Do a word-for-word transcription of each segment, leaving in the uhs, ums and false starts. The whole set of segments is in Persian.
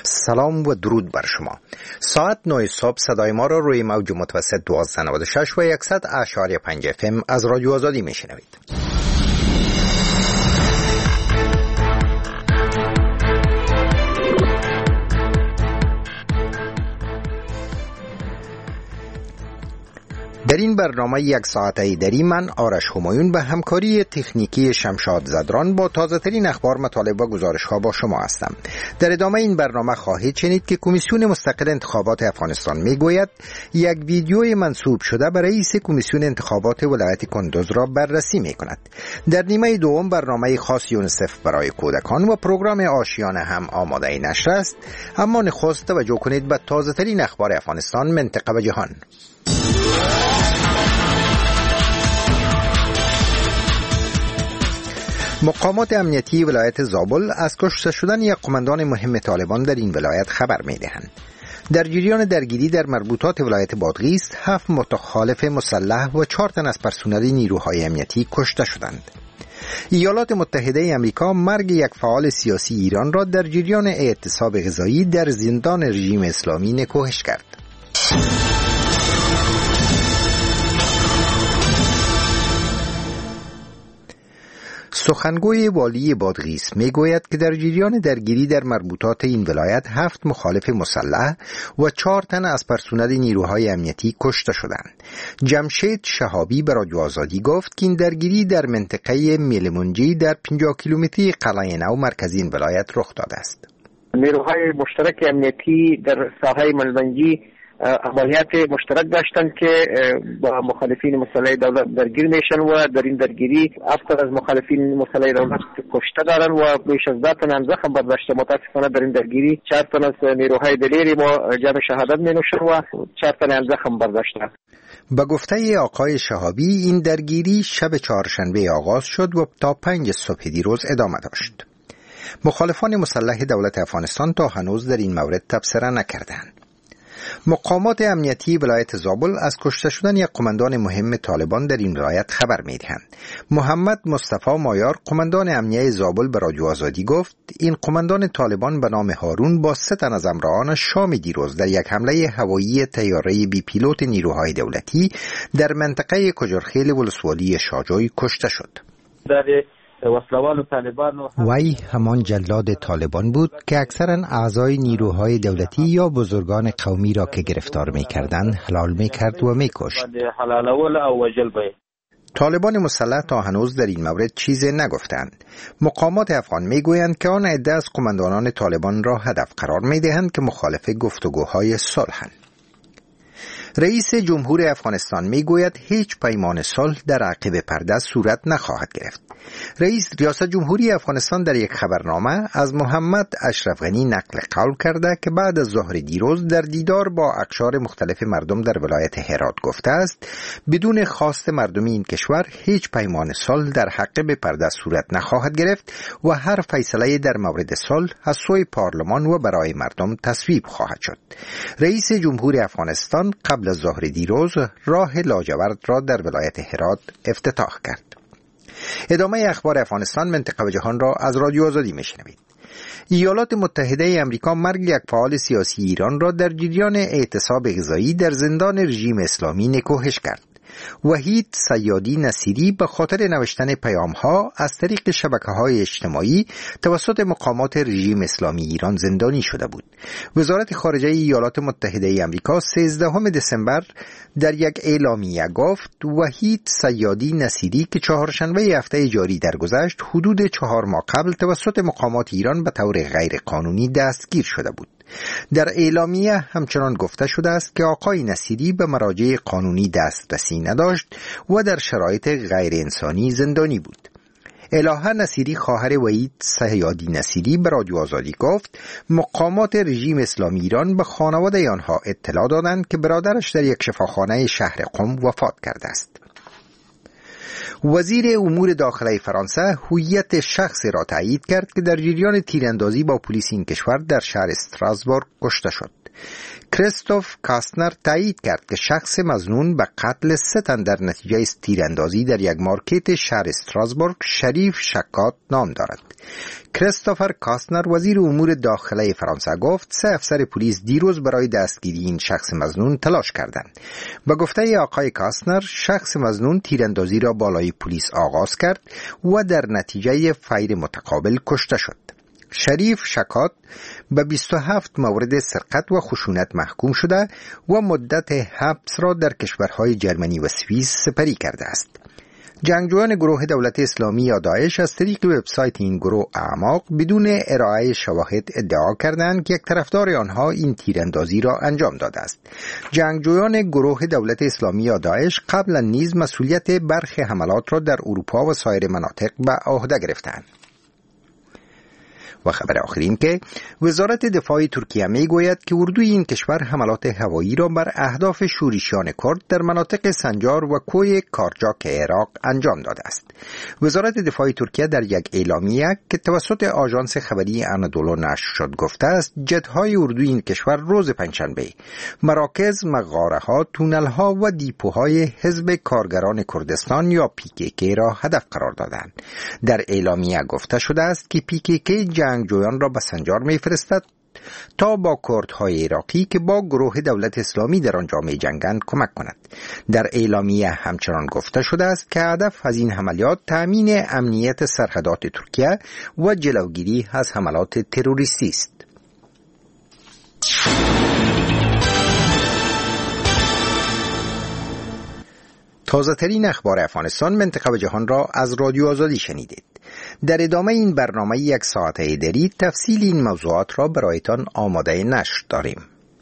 سلام و درود بر شما. ساعت نه صبح صدای ما را روی موج متوسط دویست و نود و شش و صد اشاری پنج اف ام از رادیو آزادی میشنوید. در این برنامه یک ساعته ایدری من آرش همایون به همکاری تکنیکی شمشاد زدران با تازه ترین اخبار، مطالب و گزارش ها با شما هستم. در ادامه این برنامه خواهید شنید که کمیسیون مستقل انتخابات افغانستان میگوید یک ویدیوی منسوب شده به رئیس کمیسیون انتخابات ولایت کندوز را بررسی میکند. در نیمه دوم برنامه خاص یونیسف برای کودکان و پروگرام آشیانه هم آماده نشر است، اما نخست توجه کنید به تازه ترین اخبار افغانستان، منطقه و جهان. مقامات امنیتی ولایت زابل از کشته شدن یک قماندان مهم طالبان در این ولایت خبر می‌دهند. در جریان درگیری در مربوطات ولایت بادغیس، هفت متخالف مسلح و چهار تن از پرسنل نیروهای امنیتی کشته شدند. ایالات متحده امریکا مرگ یک فعال سیاسی ایران را در جریان اعتصاب غذایی در زندان رژیم اسلامی نکوهش کرد. سخنگوی والی بادغیس میگوید که در جریان درگیری در مربوطات این ولایت هفت مخالف مسلح و چهار تن از پرسنل نیروهای امنیتی کشته شدند. جمشید شهابی به رادیو آزادی گفت که این درگیری در منطقه میلمونجی در پنجاه کیلومتری قلعه نو مرکزی این ولایت رخ داده است. نیروهای مشترک امنیتی در ساحه میلمونجی عملیات مشترک داشتن که با مخالفین مسلح دولت درگیر میشن و در این درگیری افراد از مخالفین مسلح دولت کشته دارن و بیش از ده تن هم زخم برداشته. متاسفانه در این درگیری چهار تن از نیروهای دلیری ما جام شهادت می نوشن و چهار تن هم زخم برداشته. با گفته آقای شهابی این درگیری شب چهارشنبه آغاز شد و تا پنج صبح دیروز ادامه داشت. مخالفان مسلح دولت افغانستان تا هنوز در این مورد تبصره نکردند. مقامات امنیتی ولایت زابل از کشته شدن یک قماندان مهم طالبان در این ولایت خبر می‌دهند. محمد مصطفی مایار، قماندان امنیه زابل، به رادیو آزادی گفت این قماندان طالبان به نام هارون با سه تن از همراهان شام دیروز در یک حمله هوایی طیاره بی پیلوت نیروهای دولتی در منطقه کجرخیل ولسوالی شاجوی کشته شد. وی همان جلاد طالبان بود که اکثرا اعضای نیروهای دولتی یا بزرگان قومی را که گرفتار می کردند حلال می کرد و می کشت. طالبان مسلح تا هنوز در این مورد چیزی نگفتند. مقامات افغان می گویند که آن عده از قماندانان طالبان را هدف قرار می دهند که مخالف گفتگوهای صلحند. رئیس جمهور افغانستان میگوید هیچ پیمان صلح در عقب پرده صورت نخواهد گرفت. رئیس ریاست جمهوری افغانستان در یک خبرنامه از محمد اشرف غنی نقل قول کرده که بعد از ظهر دیروز در دیدار با اقشار مختلف مردم در ولایت هرات گفته است بدون خواست مردمی این کشور هیچ پیمان صلح در عقب پرده صورت نخواهد گرفت و هر فیصله در مورد صلح از سوی پارلمان و برای مردم تصویب خواهد شد. رئیس جمهور افغانستان قبل از ظهر دیروز راه لاجورد را در ولایت هرات افتتاح کرد. ادامه اخبار افغانستان، منطقه و جهان را از رادیو آزادی میشنوید. ایالات متحده امریکا مرگ یک فعال سیاسی ایران را در جریان اعتصاب غذایی در زندان رژیم اسلامی نکوهش کرد. وحید صیادی نصیری به خاطر نوشتن پیام‌ها از طریق شبکه‌های اجتماعی توسط مقامات رژیم اسلامی ایران زندانی شده بود. وزارت خارجه ایالات متحده آمریکا سیزدهم دسامبر در یک اعلامیه گفت وحید صیادی نصیری که چهارشنبه هفته جاری درگذشت حدود چهار ماه قبل توسط مقامات ایران به طور غیر قانونی دستگیر شده بود. در اعلامیه همچنان گفته شده است که آقای نصیری به مراجع قانونی دسترسی نداشت و در شرایط غیر انسانی زندانی بود. الهه نصیری، خواهر وحید صیادی نصیری، به رادیو آزادی گفت مقامات رژیم اسلامی ایران به خانواده آنها اطلاع دادند که برادرش در یک شفاخانه شهر قم وفات کرده است. وزیر امور داخلی فرانسه هویت شخصی را تایید کرد که در جریان تیراندازی با پلیس این کشور در شهر استراسبورگ کشته شد. کریستوف کاستنر تایید کرد که شخص مظنون به قتل سه تن در نتیجه تیراندازی در یک مارکت شهر استراسبورگ شریف شکات نام دارد. کریستوفر کاستنر وزیر امور داخله فرانسه گفت سه افسر پلیس دیروز برای دستگیری این شخص مظنون تلاش کردند. به گفته آقای کاستنر شخص مظنون تیراندازی را بالای پلیس آغاز کرد و در نتیجه فیر متقابل کشته شد. شریف شکات به بیست و هفت مورد سرقت و خشونت محکوم شده و مدت حبس را در کشورهای جرمنی و سوئیس سپری کرده است. جنگجویان گروه دولت اسلامی یا داعش از طریق وبسایت این گروه اعماق بدون ارائه شواهد ادعا کردند که یک طرفدار آنها این تیراندازی را انجام داده است. جنگجویان گروه دولت اسلامی یا داعش قبلا نیز مسئولیت برخی حملات را در اروپا و سایر مناطق به عهده گرفتند. و خبر آخر این که وزارت دفاع ترکیه می گوید که اردوی این کشور حملات هوایی را بر اهداف شورشیان کرد در مناطق سنجار و کوی کارجاک عراق انجام داده است. وزارت دفاع ترکیه در یک اعلامیه که توسط آژانس خبری انادولو نشر شد گفته است جت‌های اردوی این کشور روز پنجشنبه مراکز، مغاره‌ها، تونل‌ها و دیپوهای حزب کارگران کردستان یا پی کی کی را هدف قرار دادند. در اعلامیه گفته شده است که پی کی کی جنگجویان را به سنجار می‌فرستد تا با کردهای عراقی که با گروه دولت اسلامی در آنجا می‌جنگند کمک کند. در اعلامیه همچنان گفته شده است که هدف از این حملات تأمین امنیت سرحدات ترکیه و جلوگیری از حملات تروریستی است. تازه ترین اخبار افغانستان، منطقه و جهان را از رادیو آزادی شنیدید. در ادامه این برنامه یک ساعته دری تفصیل این موضوعات را برایتان آماده نشر داریم.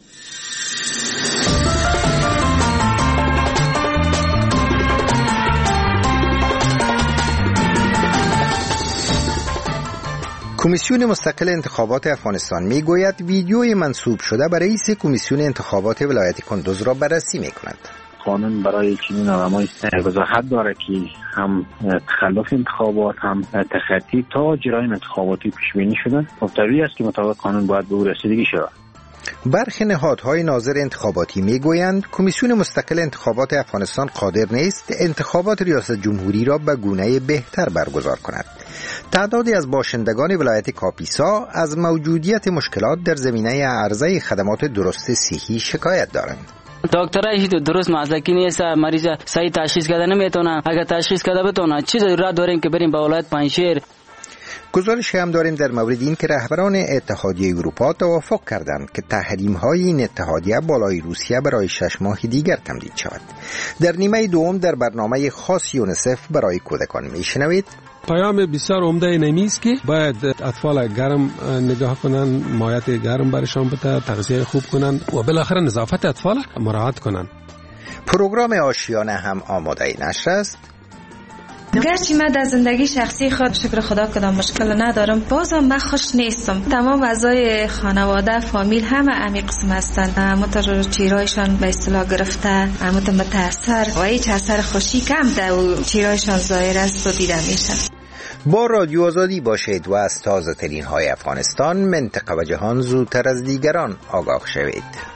کمیسیون مستقل انتخابات افغانستان می گوید ویدیوی منسوب شده به رئیس کمیسیون انتخابات ولایت کندوز را بررسی می کند. قانون برای چنین آدمای وضاحت داره که هم تخلف انتخابات هم تخطی تا جرایم انتخاباتی پیش بینی شده و طبیعی است که مطابق قانون باید به او رسیدگی شود. برخی نهادهای ناظر انتخاباتی میگویند کمیسیون مستقل انتخابات افغانستان قادر نیست انتخابات ریاست جمهوری را به گونه بهتر برگزار کند. تعدادی از باشندگان ولایت کاپیسا از موجودیت مشکلات در زمینه عرضه خدمات درست صحی شکایت دارند. دکترش درست مزدکی نیست، مریض صحیح تشخیص کرده نمیتونه. اگر تشخیص کرده بتونه چی ضرورت داریم که بریم به ولایت پنجشیر. گزارشی هم داریم در مورد این که رهبران اتحادیه اروپا توافق کردند که تحریم‌های این اتحادیه بالای روسیه برای شش ماه دیگر تمدید شود. در نیمه دوم در برنامه خاص یونیسف برای کودکان میشنوید. پیام بسیار عمده اینمی است که باید اطفال گرم نگاه کنن، مایعات گرم برشان بده، تغذیه خوب کنن و بالاخره نظافت اطفال مراعات کنن. پروگرام آشیانه هم آماده نشر است. گرچه من در زندگی شخصی خود شکر خدا کدام مشکل ندارم، بازم من خوش نیستم. تمام اعضای خانواده فامیل همه همین قسم هستند. همونطور چیرایشان به اصطلاح گرفته، همونطور متاثر و هیچ اثر خوشی کم در چیرایشان ظاهر است و دیده میشه. با رادیو آزادی باشید و از تازه ترین های افغانستان، منطقه و جهان زودتر از دیگران آگاه شوید.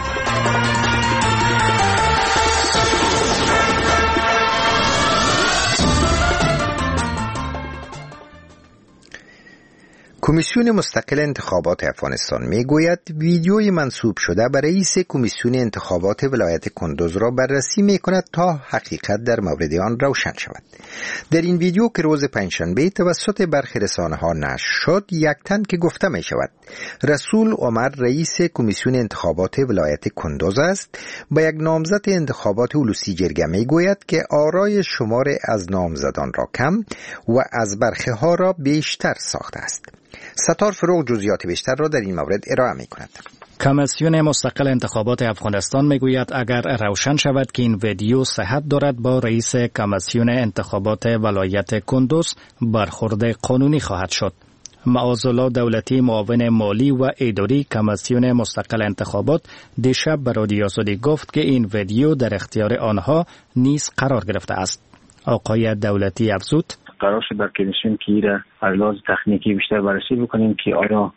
کمیسیون مستقل انتخابات افغانستان می گوید ویدیوی منسوب شده به رئیس کمیسیون انتخابات ولایت کندوز را بررسی می کند تا حقیقت در مورد آن روشن شود. در این ویدیو که روز پنجشنبه توسط برخی رسانه ها نشر شد، یک تن که گفته می شود رسول عمر رئیس کمیسیون انتخابات ولایت کندوز است، با یک نامزد انتخابات اولوسی جرگه می گوید که آرای شمار از نامزدان را کم و از برخی ها را بیشتر ساخته است. ستار فروغ جزئیات بیشتر را در این مورد ارائه می کند. کمیسیون مستقل انتخابات افغانستان میگوید اگر روشن شود که این ویدیو صحت دارد با رئیس کمیسیون انتخابات ولایت کندوز برخورد قانونی خواهد شد. معاذالله دولتی معاون مالی و اداری کمیسیون مستقل انتخابات دیشب به رادیو آزادی گفت که این ویدیو در اختیار آنها نیز قرار گرفته است. آقای دولتی افزود قرار شد در کمیسیون که ایره از لحاظ تکنیکی بیشتر بررسی بکنیم که آیا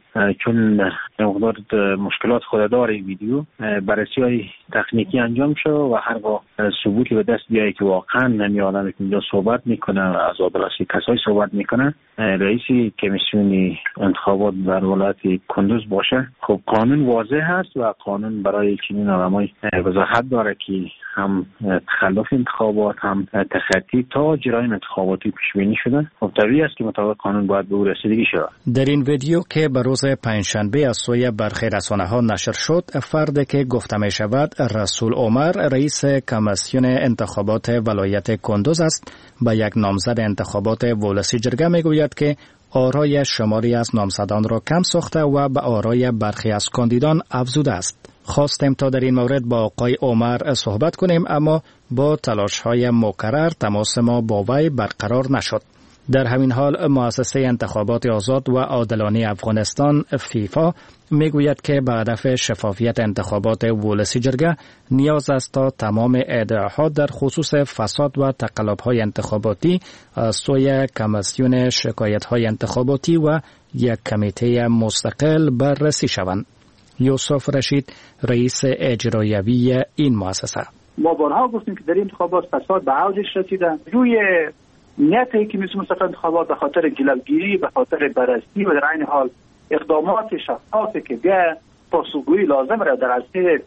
چون مقدار مشکلات خود داره ویدیو، بررسی های تکنیکی انجام شد و هرگاه ثبوتی به دست بیایی که واقعا نمی آدم که اینجا صحبت میکنه و از آدرسی کسای صحبت میکنه، رئیس کمیسیون انتخابات در ولایت کندوز باشه. خب قانون واضح هست و قانون برای چنین آدمای وضاحت داره که هم تخلف انتخابات هم تخطی تا جرایم انتخاباتی پیش بینی شده. خب طبیعی است که مطابق قانون باید به او رسیدگی شود. در این ویدیو که به روز پنجشنبه از سوی برخی رسانه‌ها نشر شد، فردی که گفته می شود رسول عمر رئیس کمیسیون انتخابات ولایت کندوز است، به یک نامزد انتخابات ولسی جرگه می گوید که آرای شماری از نامزدان را کم ساخته و به آرای برخی از کاندیدان افزوده است. خواستیم تا در این مورد با آقای عمر صحبت کنیم، اما با تلاش‌های مکرر تماس ما با وی برقرار نشد. در همین حال مؤسسه انتخابات آزاد و عادلانه افغانستان فیفا میگوید که به هدف شفافیت انتخابات ولسی جرگه نیاز است تا تمام ادعاها در خصوص فساد و تقلب‌های انتخاباتی از سوی کمیسیون شکایت‌های انتخاباتی و یک کمیته مستقل بررسی شوند. یوسف رشید رئیس اجرایوی این مؤسسه: ما بارها گفتیم که در این انتخابات فساد به اوجش رسیده. روی نیت کمیسیون مستقل انتخابات به خاطر جلوگیری، به خاطر بررسی و در عین حال اقدامات شفافی که بیا پاسخگویی لازم را در عرصه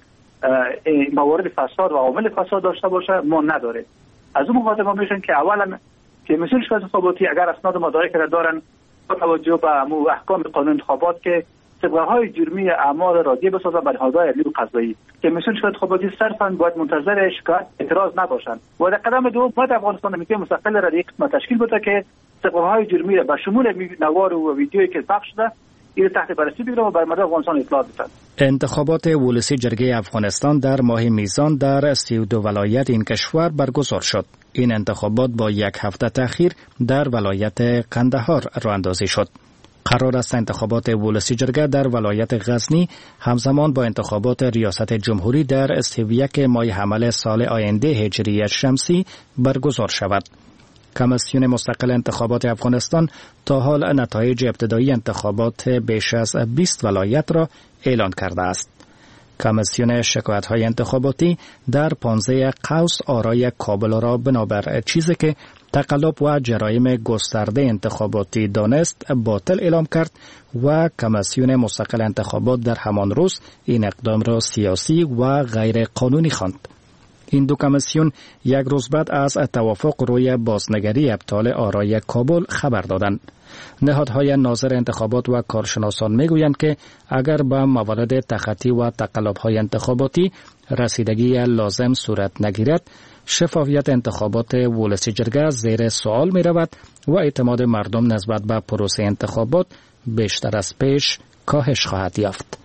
موارد فساد و عوامل فساد داشته باشه ما نداره. از اون مخاطب ما میشن که اولا کمیسیون شکایت انتخاباتی اگر اسناد مدارک را دارن با توجه به احکام قانون انتخابات که سابقه‌های جرمی اعمال رادیه بسازن بر نهادهای عدلی و قضایی، کمیسیون شکایت انتخاباتی صرفاً باید منتظر شکایت اعتراض نباشند. و در قدم دوم باید افغانستان کمیته مستقل را یک قسمت تشکیل بده که سابقه‌های جرمی را به شمول نوار و ویدیویی که ثبت شده این تحت بررسی بگیره و بر مدار افغانستان اطلاع بده. انتخابات ولسی جرگه افغانستان در ماه میزان در سی و دو ولایت این کشور برگزار شد. این انتخابات با یک هفته تأخیر در ولایت قندهار راه اندازی شد. قرار است انتخابات ولسی جرگه در ولایت غزنی همزمان با انتخابات ریاست جمهوری در سی و یک ماه حمل سال آینده هجری شمسی برگزار شود. کمیسیون مستقل انتخابات افغانستان تا حال نتایج ابتدایی انتخابات بیش از بیست ولایت را اعلان کرده است. کمیسیون شکایت‌های انتخاباتی در پانزده قوس آرای کابل را بنابر چیزی که تقلب و جرایم گسترده انتخاباتی دانست باطل اعلام کرد و کمیسیون مستقل انتخابات در همان روز این اقدام را سیاسی و غیر قانونی خواند. این دو کمیسیون یک روز بعد از توافق روی بازنگری ابطال آرای کابل خبر دادند. نهادهای ناظر انتخابات و کارشناسان میگویند که اگر به موارد تخطی و تقلب‌های انتخاباتی رسیدگی لازم صورت نگیرد، شفافیت انتخابات ولسی جرگه زیر سوال می رود و اعتماد مردم نسبت به پروسه انتخابات بیشتر از پیش کاهش خواهد یافت.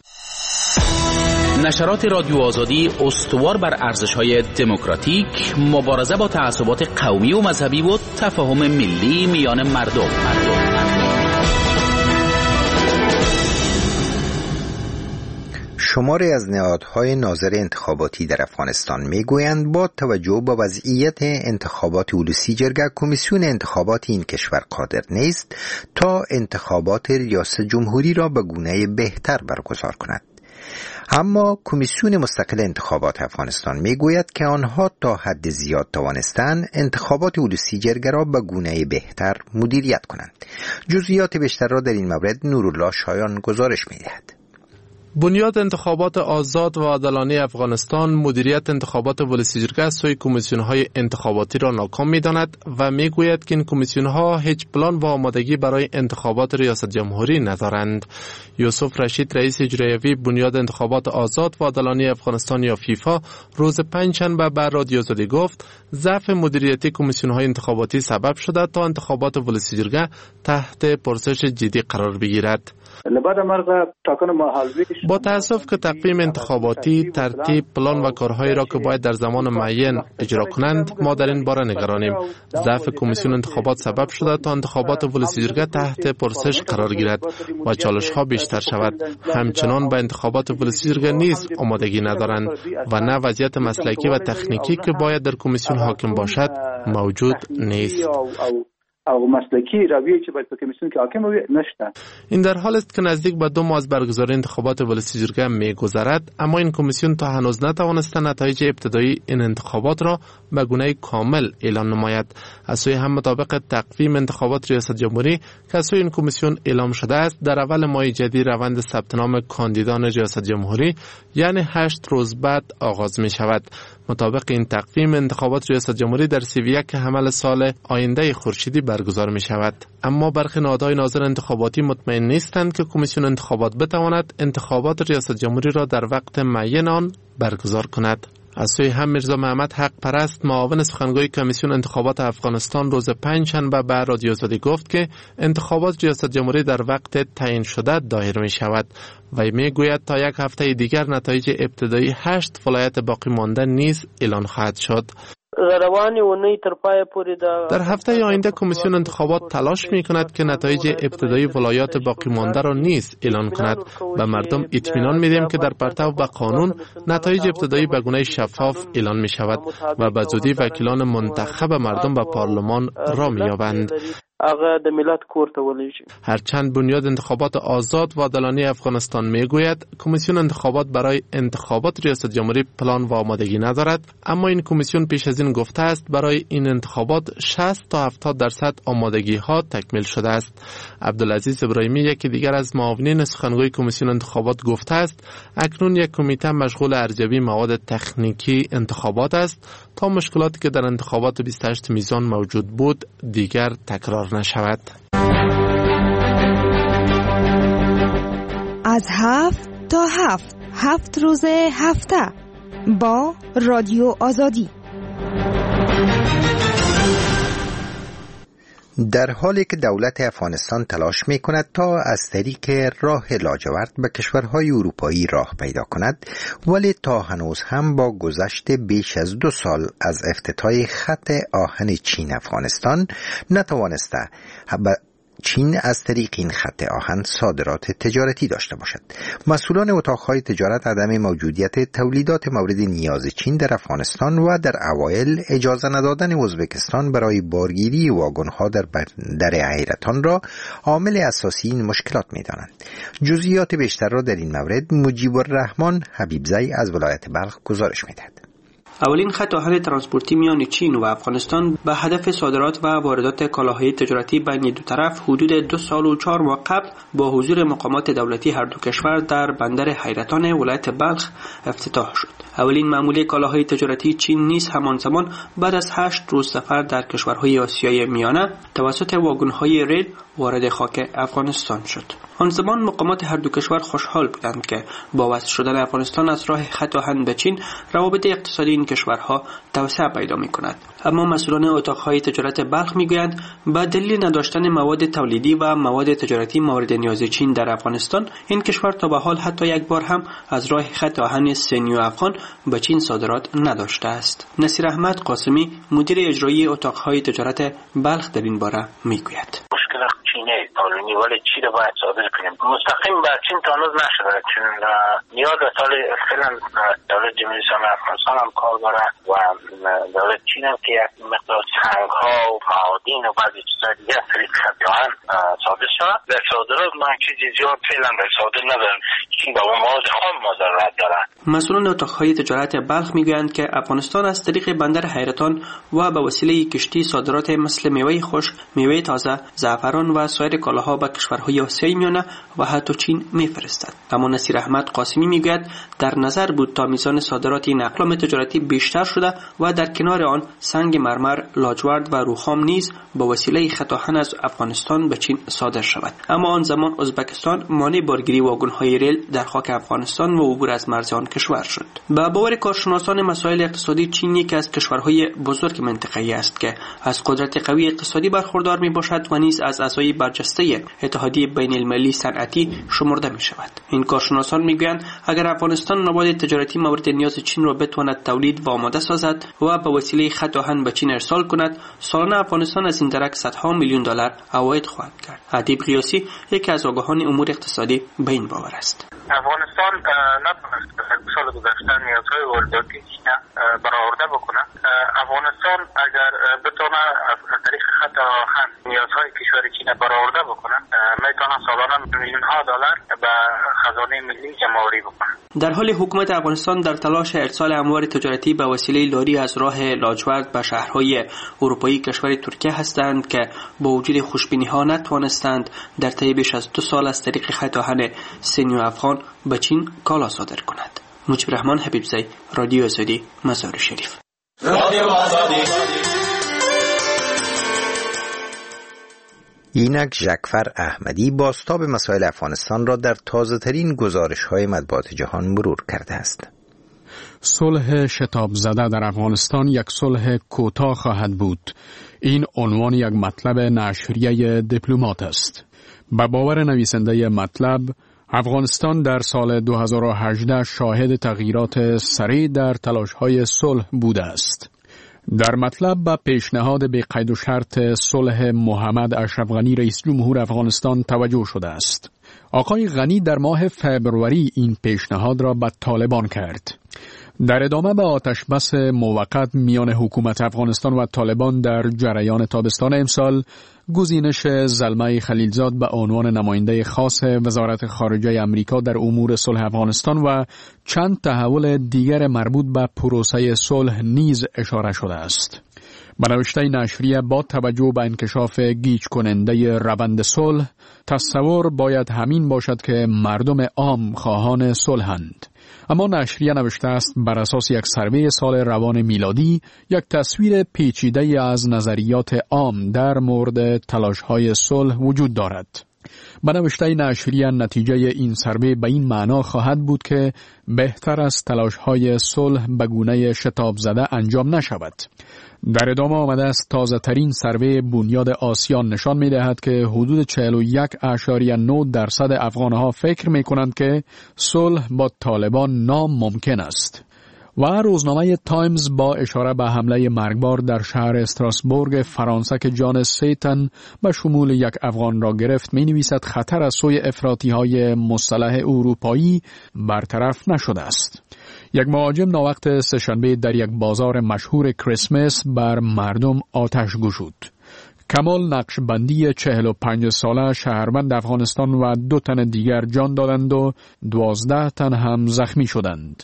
نشرات رادیو آزادی استوار بر ارزش‌های دموکراتیک، مبارزه با تعصبات قومی و مذهبی و تفاهم ملی میان مردم. شماری از نهادهای ناظر انتخاباتی در افغانستان میگویند با توجه به وضعیت انتخابات ولسی جرگه کمیسیون انتخابات این کشور قادر نیست تا انتخابات ریاست جمهوری را به گونه بهتر برگزار کند. اما کمیسیون مستقل انتخابات افغانستان میگوید که آنها تا حد زیاد توانستند انتخابات ولسی جرگه را به گونه بهتر مدیریت کنند. جزئیات بیشتر را در این مورد نورالله شایان گزارش میدهد. بنیاد انتخابات آزاد و عادلانه افغانستان مدیریت انتخابات ولسی جرگه از سوی کمیسیون‌های انتخاباتی را ناکام می‌داند و می‌گوید که این کمیسیون‌ها هیچ پلان و آمادگی برای انتخابات ریاست جمهوری ندارند. یوسف رشید رئیس اجرایوی بنیاد انتخابات آزاد و عادلانه افغانستان یا فیفا روز پنجشنبه به رادیو آزادی گفت ضعف مدیریتی کمیسیون‌های انتخاباتی سبب شده تا انتخابات ولسی جرگه تحت پرسش جدی قرار بگیرد. با تأسف که تقویم انتخاباتی ترتیب پلان و کارهایی را که باید در زمان معین اجرا کنند ما در این باره نگرانیم. ضعف کمیسیون انتخابات سبب شده تا انتخابات ولسی جرگه تحت پرسش قرار گیرد و چالش ها بیشتر شود. همچنان به انتخابات ولسی جرگه نیز آمادگی ندارند و نه وضعیت مسلکی و تکنیکی که باید در کمیسیون حاکم باشد موجود نیست. او مسلکی رویه که باید به کمیسیون که حاکم وي نشته. این در حال است که نزدیک به دو ماه از برگزاری انتخابات ولسی جرگه می‌گذرد، اما این کمیسیون تا هنوز نتوانسته نتایج ابتدایی این انتخابات را به گونه کامل اعلان نماید. از سوی هم مطابق تقویم انتخابات ریاست جمهوری که از سوی این کمیسیون اعلام شده است، در اول ماه جدی روند ثبت نام کاندیدان ریاست جمهوری یعنی هشت روز بعد آغاز می شود. مطابق این تقویم انتخابات ریاست جمهوری در سی و یک حمل سال آینده خورشیدی برگزار می شود. اما برخی نهادهای ناظر انتخاباتی مطمئن نیستند که کمیسیون انتخابات بتواند انتخابات ریاست جمهوری را در وقت معین آن برگزار کند. از سوی هم میرزا محمد حق پرست معاون سخنگوی کمیسیون انتخابات افغانستان روز پنجشنبه به رادیو آزادی گفت که انتخابات ریاست جمهوری در وقت تعیین شده دایر می شود و می گوید تا یک هفته دیگر نتایج ابتدایی هشت ولایت باقی مانده نیز اعلان خواهد شد. در هفته آینده کمیسیون انتخابات تلاش می کند که نتایج ابتدایی ولایات باقی مانده را نیز اعلان کند. به مردم اطمینان می دهیم که در پرتو به قانون نتایج ابتدایی به گونه شفاف اعلان می شود و به زودی وکیلان منتخب مردم به پارلمان را می یابند. هغه د ملت کور ته ولېږي. هرچند بنیاد انتخابات آزاد و عادلانه افغانستان میگوید کمیسیون انتخابات برای انتخابات ریاست جمهوری پلان و آمادگی ندارد، اما این کمیسیون پیش از این گفته است برای این انتخابات شصت تا هفتاد درصد آمادگی ها تکمیل شده است. عبدالعزیز ابراهیمی یکی دیگر از معاونین سخنگوی کمیسیون انتخابات گفته است اکنون یک کمیته مشغول ارزیابی مواد تکنیکی انتخابات است تا مشکلاتی که در انتخابات بیست و هشت میزان موجود بود دیگر تکرار نشود. از هفت تا هفت هفت روز هفته با رادیو آزادی. در حالی که دولت افغانستان تلاش می کند تا از طریق راه لاجورد به کشورهای اروپایی راه پیدا کند، ولی تا هنوز هم با گذشت بیش از دو سال از افتتاح خط آهن چین افغانستان نتوانسته چین از طریق این خط آهن صادرات تجارتی داشته باشد. مسئولان اتاقهای تجارت عدم موجودیت تولیدات مورد نیاز چین در افغانستان و در اوایل اجازه ندادن ازبکستان برای بارگیری واگن‌ها در بندر حیرتان را عامل اساسی این مشکلات می‌دانند. جزئیات بیشتر را در این مورد مجیب الرحمن حبیبزی از ولایت بلخ گزارش می‌دهد. اولین خط آهن ترانسپورتی میان چین و افغانستان به هدف صادرات و واردات کالاهای تجارتی بین دو طرف حدود دو سال و چهار ماه قبل با حضور مقامات دولتی هر دو کشور در بندر حیرتان ولایت بلخ افتتاح شد. اولین معامله کالاهای تجارتی چین نیز همان زمان بعد از هشت روز سفر در کشورهای آسیای میانه توسط واگن‌های ریل وارد خاک افغانستان شد. آن زمان مقامات هر دو کشور خوشحال بودند که با وصل شدن افغانستان از راه خط آهن به چین روابط اقتصادی این کشورها توسعه پیدا می‌کند. اما مسئولان اتاقهای تجارت بلخ می‌گویند به دلیل نداشتن مواد تولیدی و مواد تجارتی مورد نیاز چین در افغانستان، این کشور تا به حال حتی یک بار هم از راه خط آهن سنیو افغان به چین صادرات نداشته است. نصیر احمد قاسمی مدیر اجرایی اتاقهای تجارت بلخ در این باره می‌گوید. قانونی ولی چی رو باید صادر کنیم مستقیم به چین تا هنوز نشده، چون نیاز سال فعلا دولت جمهوری اسلامی افغانستان هم کار داره و دولت چین هم که یک مقدار سنگ ها و معادن و بعضی چیزهای دیگه از طریق خط آهن صادر شود. در صادرات ما چیزی زیاد فعلا در صادر نداریم، چین با مواد خام ما ضرورت داره. مسئولان اتاقهای تجارت بلخ میگویند که افغانستان از طریق بندر حیرتان و به وسیله کشتی صادرات مثل میوه خشک، میوه تازه، زعفران و سایر کالاها به کشورهای آسیای میانه و حتی چین میفرستد. اما نصیر احمد قاسمی میگوید در نظر بود تا میزان صادرات این اقلام تجارتی بیشتر شده و در کنار آن سنگ مرمر، لاجورد و روخام نیز به وسیله خط آهن از افغانستان به چین صادر شود. اما آن زمان ازبکستان مانع بارگیری واگن‌های ریل در خاک افغانستان و عبور از مرز آن کشور شد. به باور کارشناسان مسائل اقتصادی، چین یکی از کشورهای بزرگ منطقه‌ای است که از قدرت قوی اقتصادی برخوردار میباشد و نیز از اعضای برجسته اتحادیه بین المللی صنعتی شمرده می شود. این کارشناسان میگویند اگر افغانستان مواد تجارتی مورد نیاز چین را بتواند تولید و آماده سازد و به وسیله خط آهن به چین ارسال کند، سالانه افغانستان از این درک صدها میلیون دلار عواید خواهد کرد. ادیب قیاسی یکی از آگاهان امور اقتصادی به این باور است. افغانستان نتونست در سال گذشته نیازهای وارداتی چین برآورده بکنه. افغانستان اگر بتونه از طریق خط آهن نیازهای کشور چین برآورده بکنه، میتونه سالانه میلیون ها دلار به خزانه ملی جمع‌آوری بکنه. در حال حکومت افغانستان در تلاش ارسال اموال تجارتی به وسیله لاری از راه لاجورد به شهرهای اروپایی کشور ترکیه هستند که با وجود خوشبینی‌ها نتوانستند در طی بیش از دو سال از طریق خط آهن سینیو افغان به چین کالا صادر کند. مجیب رحمان حبیبزی، رادیو آزادی، مزار شریف. رادیو آزادی. اینک ژکفر احمدی بازتاب مسائل افغانستان را در تازه ترین گزارش های مطبوعات جهان مرور کرده است. صلح شتاب زده در افغانستان یک صلح کوتاه خواهد بود. این عنوان یک مطلب نشریه دیپلمات است. به باور نویسنده مطلب، افغانستان در سال دو هزار و هجده شاهد تغییرات سریع در تلاش‌های صلح بوده است. در مطلب به پیشنهاد به قید و شرط صلح محمد اشرف غنی رئیس جمهور افغانستان توجه شده است. آقای غنی در ماه فبروری این پیشنهاد را به طالبان کرد. در ادامه به آتش بس موقت میان حکومت افغانستان و طالبان در جریان تابستان امسال، گزینش زلمه خلیلزاد به عنوان نماینده خاص وزارت خارجه امریکا در امور صلح افغانستان و چند تحول دیگر مربوط به پروسه صلح نیز اشاره شده است. به نوشته نشریه با توجه به انکشاف گیج کننده روند صلح، تصور باید همین باشد که مردم عام خواهان صلحند. اما نشریه نوشته است بر اساس یک سروی سال روان میلادی، یک تصویر پیچیده از نظریات عام در مورد تلاش‌های صلح وجود دارد. به نوشته نشریه نتیجه این سروی به این معنا خواهد بود که بهتر است تلاش‌های صلح به گونه شتاب زده انجام نشود. در ادامه آمده است تازه ترین سروی بنیاد آسیان نشان می دهد که حدود چهل و یک اشاریه نه درصد افغانها فکر می کنند که صلح با طالبان ناممکن است. و روزنامه تایمز با اشاره به حمله مرگبار در شهر استراسبورگ فرانسه که جان سه تن به شمول یک افغان را گرفت می نویسد خطر از سوی افراطی های مسلح اروپایی برطرف نشده است. یک مهاجم ناوقت سه‌شنبه در یک بازار مشهور کریسمس بر مردم آتش گشود. کمال نقشبندی چهل و پنج ساله شهروند افغانستان و دو تن دیگر جان دادند و دوازده تن هم زخمی شدند.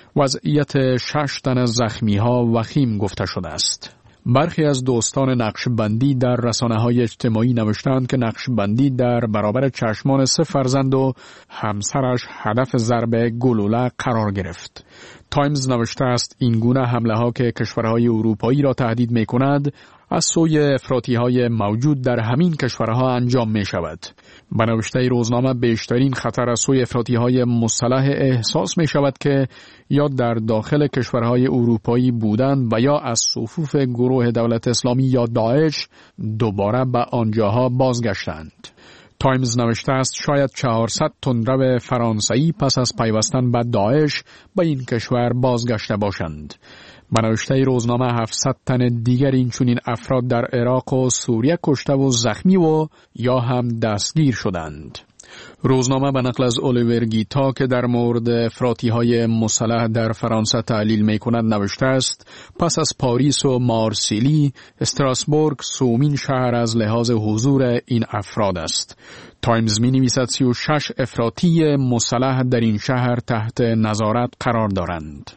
وضعیت شش تن از زخمی ها وخیم گفته شده است. برخی از دوستان نقشبندی در رسانه‌های اجتماعی نوشتند که نقشبندی در برابر چشمان سه فرزند و همسرش هدف ضرب گلوله قرار گرفت. تایمز نوشته است این گونه حمله ها که کشورهای اروپایی را تهدید می کند از سوی افراطی های موجود در همین کشورها انجام می شود. به نوشته روزنامه بیشترین خطر از سوی افراطی های مسلح احساس می شود که یا در داخل کشورهای اروپایی بودند و یا از صفوف گروه دولت اسلامی یا داعش دوباره به آنجاها بازگشتند. تایمز نوشته است شاید چهارصد تندرو فرانسوی پس از پیوستن به داعش به این کشور بازگشته باشند. به نوشته روزنامه هفتصد تن دیگر این چنین افراد در عراق و سوریه کشته و زخمی و یا هم دستگیر شدند. روزنامه به نقل از الیور گیتا که در مورد افراطی های مسلح در فرانسه تحلیل می کند نوشته است پس از پاریس و مارسیلی، استراسبورگ سومین شهر از لحاظ حضور این افراد است. تایمز می نویسد سی و شش افراطی مسلح در این شهر تحت نظارت قرار دارند.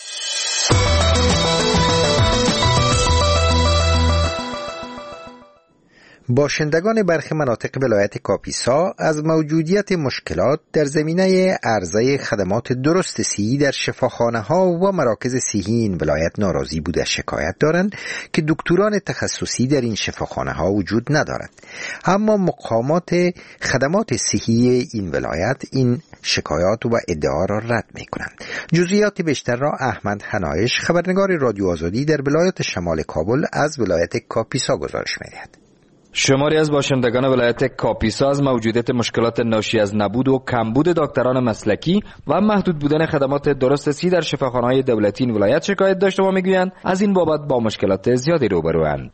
باشندگان برخی مناطق ولایت کاپیسا از موجودیت مشکلات در زمینه عرضه خدمات درست صحی در شفاخانه‌ها و مراکز صحی این ولایت ناراضی بوده شکایت دارند که دکتران تخصصی در این شفاخانه‌ها وجود ندارد. اما مقامات خدمات صحی این ولایت این شکایات و ادعا را رد می‌کنند. جزئیات بیشتر را احمد حنایش خبرنگار رادیو آزادی در ولایت شمال کابل از ولایت کاپیسا گزارش می‌دهد. شماری از باشندگان ولایت کاپیسا از موجودیت مشکلات ناشی از نبود و کمبود دکتران مسلکی و محدود بودن خدمات درست صحی در شفاخانه‌های دولتی این ولایت شکایت داشته و میگویند از این بابت با مشکلات زیادی روبروند.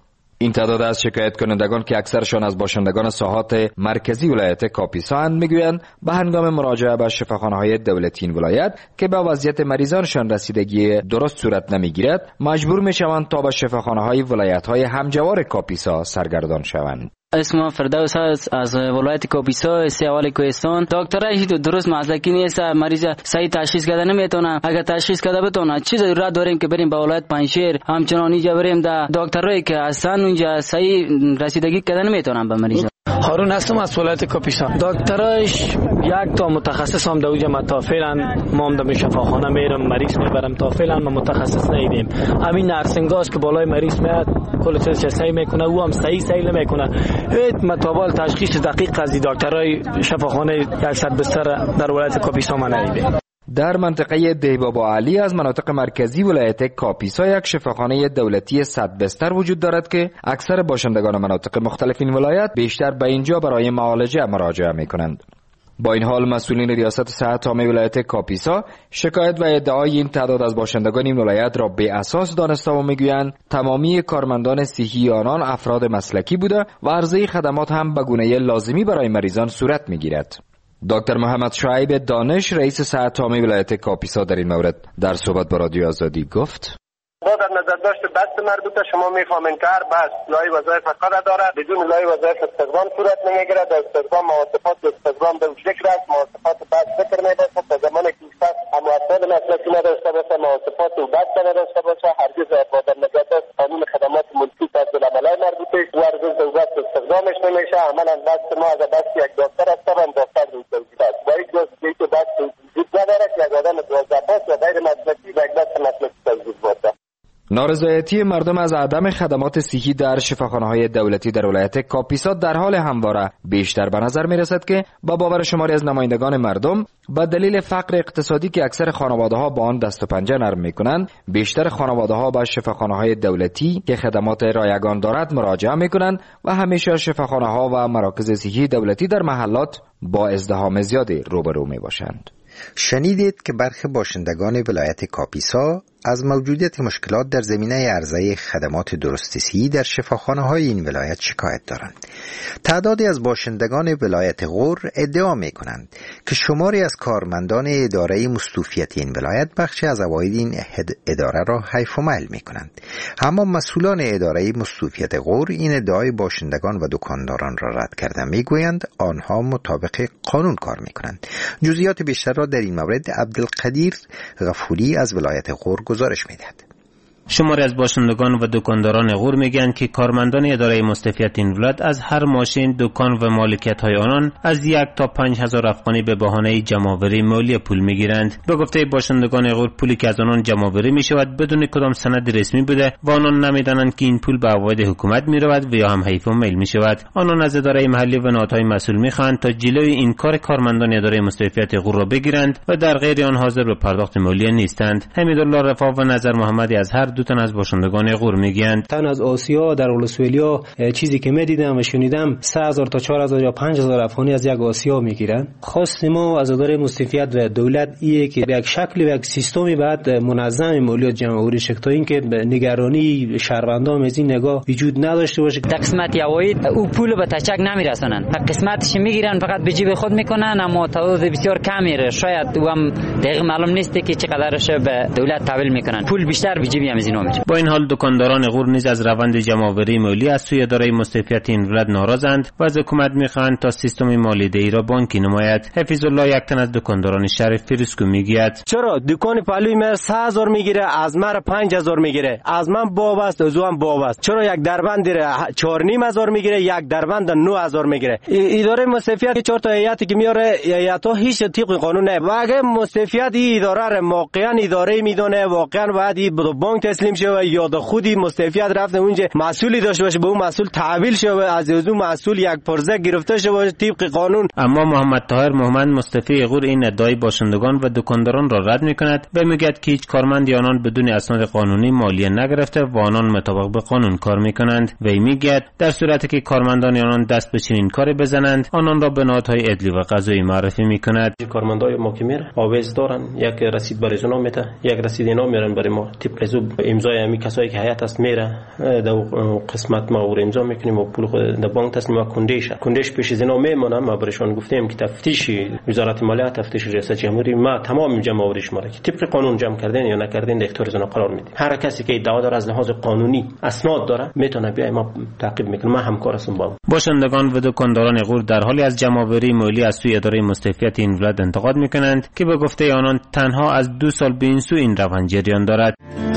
این تعداد از شکایت کنندگان که اکثرشان از باشندگان ساحات مرکزی ولایت کاپیسا اند میگویند به هنگام مراجعه به شفاخانه‌های دولتی این ولایت که به وضعیت مریضانشان رسیدگی درست صورت نمیگیرد مجبور میشوند تا به شفاخانه‌های ولایت‌های همجوار کاپیسا سرگردان شوند. اسم فردوس است از ولایت کاپیسا سیاوال کوهستان. دکترش درست مسلکی نیست، مریض صحیح تشخیص کرده نمیتونه. اگر تشخیص کرده بتونه چی ضرورت داریم که بریم به ولایت پنجشیر همچنان اینجا بریم در دکترایی که اصلا اونجا صحیح رسیدگی کرده نمیتونن به مریض. هارون هستم از ولایت کاپیسا. دکترش یک تا متخصص هم دوجا ما تا فعلا ما هم در شفاخانه میرم مریض میبرم تا فعلا ما متخصص نیدیم. همین نرسنگاست که بالای مریض میاد کل چیز صحیح میکنه او هم صحیح صحیح نمیکنه. هیچ متابل تشخیص دقیق از دکترای شفاخانه صد بستر در ولایت کاپیسا ما ندیدیم. در منطقه دهبابا علی از مناطق مرکزی ولایت کاپیسا یک شفاخانه دولتی صد بستر وجود دارد که اکثر باشندگان مناطق مختلف این ولایت بیشتر به اینجا برای معالجه مراجعه می کنند. با این حال مسئولین ریاست صحت عامه ولایت کاپیسا شکایت و ادعای این تعداد از باشندگان این ولایت را بی اساس دانسته و میگویند تمامی کارمندان صحی آنان افراد مسلکی بوده و عرضه خدمات هم به گونه لازمی برای مریضان صورت میگیرد. دکتر محمد شعیب دانش رئیس صحت عامه ولایت کاپیسا در این مورد در صحبت با رادیو آزادی گفت: با در نظر داشت بست مربوطه شما میفهمین که هر بست لای وظایف فقط دارد، بدون لای وظایف استخدام صورت نمیگیرد. در استخدام مواصفات استخدام به شکل است، مواصفات بست ذکر میباشد تا زمانی که شخص هم افراد مسلکی نداشته باشه، مواصفات او بست نداشته باشه، هرگز با در نظر داشت قانون خدمات ملکی طرز العملای مربوطه است ورزش دو بست استخدامش نمیشه. عملا بست ما از بست یک دکتر است و دکتر دو توجید است. با یک دوست که بست وجود نداره که یک آدم دوازده پاس و غیر مسلکی و یک بست مسلکی توجید باشه. نارضایتی مردم از عدم خدمات صحی در شفاخانه‌های دولتی در ولایت کاپیسا در حال همواره بیشتر به نظر می‌رسد که با باور شماری از نمایندگان مردم به دلیل فقر اقتصادی که اکثر خانواده‌ها با آن دست و پنجه نرم می‌کنند، بیشتر خانواده‌ها به شفاخانه‌های دولتی که خدمات رایگان دارد مراجعه می‌کنند و همیشه شفاخانه‌ها و مراکز صحی دولتی در محلات با ازدحام زیادی روبرو می‌باشند. شنیدید که برخی باشندگان ولایت کاپیسا از موجودیت مشکلات در زمینه عرضه خدمات درست صحی در شفاخانه‌های این ولایت شکایت دارند. تعدادی از باشندگان ولایت غور ادعا می‌کنند که شماری از کارمندان اداره مستوفیت این ولایت بخشی از عواید این اداره را حیف و میل می‌کنند. اما مسئولان اداره مستوفیت غور این ادعای باشندگان و دکانداران را رد کرده می‌گویند آنها مطابق قانون کار می‌کنند. جزئیات بیشتر را در این مورد عبدالقدیر غفوری از ولایت غور گزارش می‌دهد. شماری از باشندگان و دکانداران غور میگن که کارمندان اداره مستوفیت این ولایت از هر ماشین، دکان و مالکیت های آنان از یک تا پنج هزار افغانی به بهانه جمع‌آوری مالی پول میگیرند. به گفته باشندگان غور پولی که از آنان جمع‌آوری میشود بدون کدام سند رسمی بوده و آنان نمیدانند که این پول به عواید حکومت میرود و یا هم حیف و میل میشود. آنان از اداره محلی و نهادهای مسئول میخواهند تا جلوی این کار کارمندان اداره مستوفیت غور را بگیرند و در غیر آن حاضر به پرداخت مالی نیستند. حمیدالله رفا و نظر محمدی از هر دو تن از باشندگان غور میگن تن از آسیا در ولسوالیا چیزی که میدیدم و شنیدم سه هزار تا چهار هزار یا پنج هزار افغانی از یک آسیا میگیرن. خواست ما از اداره مستوفیت و دولت ایه که به یک شکلی و یک سیستمی بعد منظم مالیات جمع‌آوری شد تا اینکه نگرانی شهروندان از این نگاه وجود نداشته باشه. قسمت عواید او پول به تچک نمیرسونن، قسمتش میگیرن فقط به جیب خود میکنن، اما تعداد بسیار کمی ره. شاید او هم دقیق معلوم نیست که چقدرش به دولت تحویل میکنن. پول بیشتر به جیب هم از اینا میره. با این حال دکانداران غور نیز از روند جمع‌آوری مالی از سوی اداره مستوفیت این ولایت ناراضند و از حکومت میخواهند تا سیستم مالیدهی را بانکی نماید. حفیظ الله یک تن از دکانداران شهر فیروزکو میگوید چرا دکان پهلوی من سه هزار میگیره، از من پنج هزار میگیره، از من باب است، از او هم باب است. چرا یک دربند چهار و نیم هزار میگیره، یک دربند نه هزار میگیره؟ اداره مستوفیت چهار تا هیئتی که میاره هیئت‌ها هیچ طبق قانون نه. و اگه مستوفیت این اداره را واقعا اداره میدونه، واقعا باید به بانک تسلیم شه و یا خودی مستوفیت رفته اونجا مسئولی داشته باشه، به اون مسئول تحویل شه و از اون مسئول یک پرزه گرفته شه باشه طبق قانون. اما محمد طاهر محمد مصطفی غور این ادعای باشندگان و دکانداران را رد میکند و میگوید که هیچ کارمندی آنان بدون اسناد قانونی مالیه نگرفته و آنان مطابق به قانون کار میکنند. و میگوید در صورتی که کارمندان آنان دست به چنین کاری بزنند آنان را به نهادهای عدلی و قضایی معرفی میکند. کارمندای ما که میره آویز دارن، یک رسید برای اونا میده، یک رسید اینا میارن برای ما طبق زوب امضای همین کسایی که هیئت است میره در قسمت ما او امضا میکنیم و پول خود در بانک تسلیم و کندهش کندهش پیش از اینا میمونه. ما برشون گفتیم که تفتیش وزارت مالیه، تفتیش ریاست جمهوری، ما تمام جمع آوری شما را که طبق قانون جمع کردین یا نکردین در اختیار زنا قرار میدیم. هر کسی که ادعا داره از لحاظ قانونی اسناد داره میتونه بیای ما تعقیب میکنیم. ما همکار هستیم با باشندگان و دکانداران غور در حالی از جمع آوری مالی از سوی اداره مستوفیت این ولایت انتقاد میکنند که به گفته آنان تنها از دو سال به این سو این روند جریان دارد.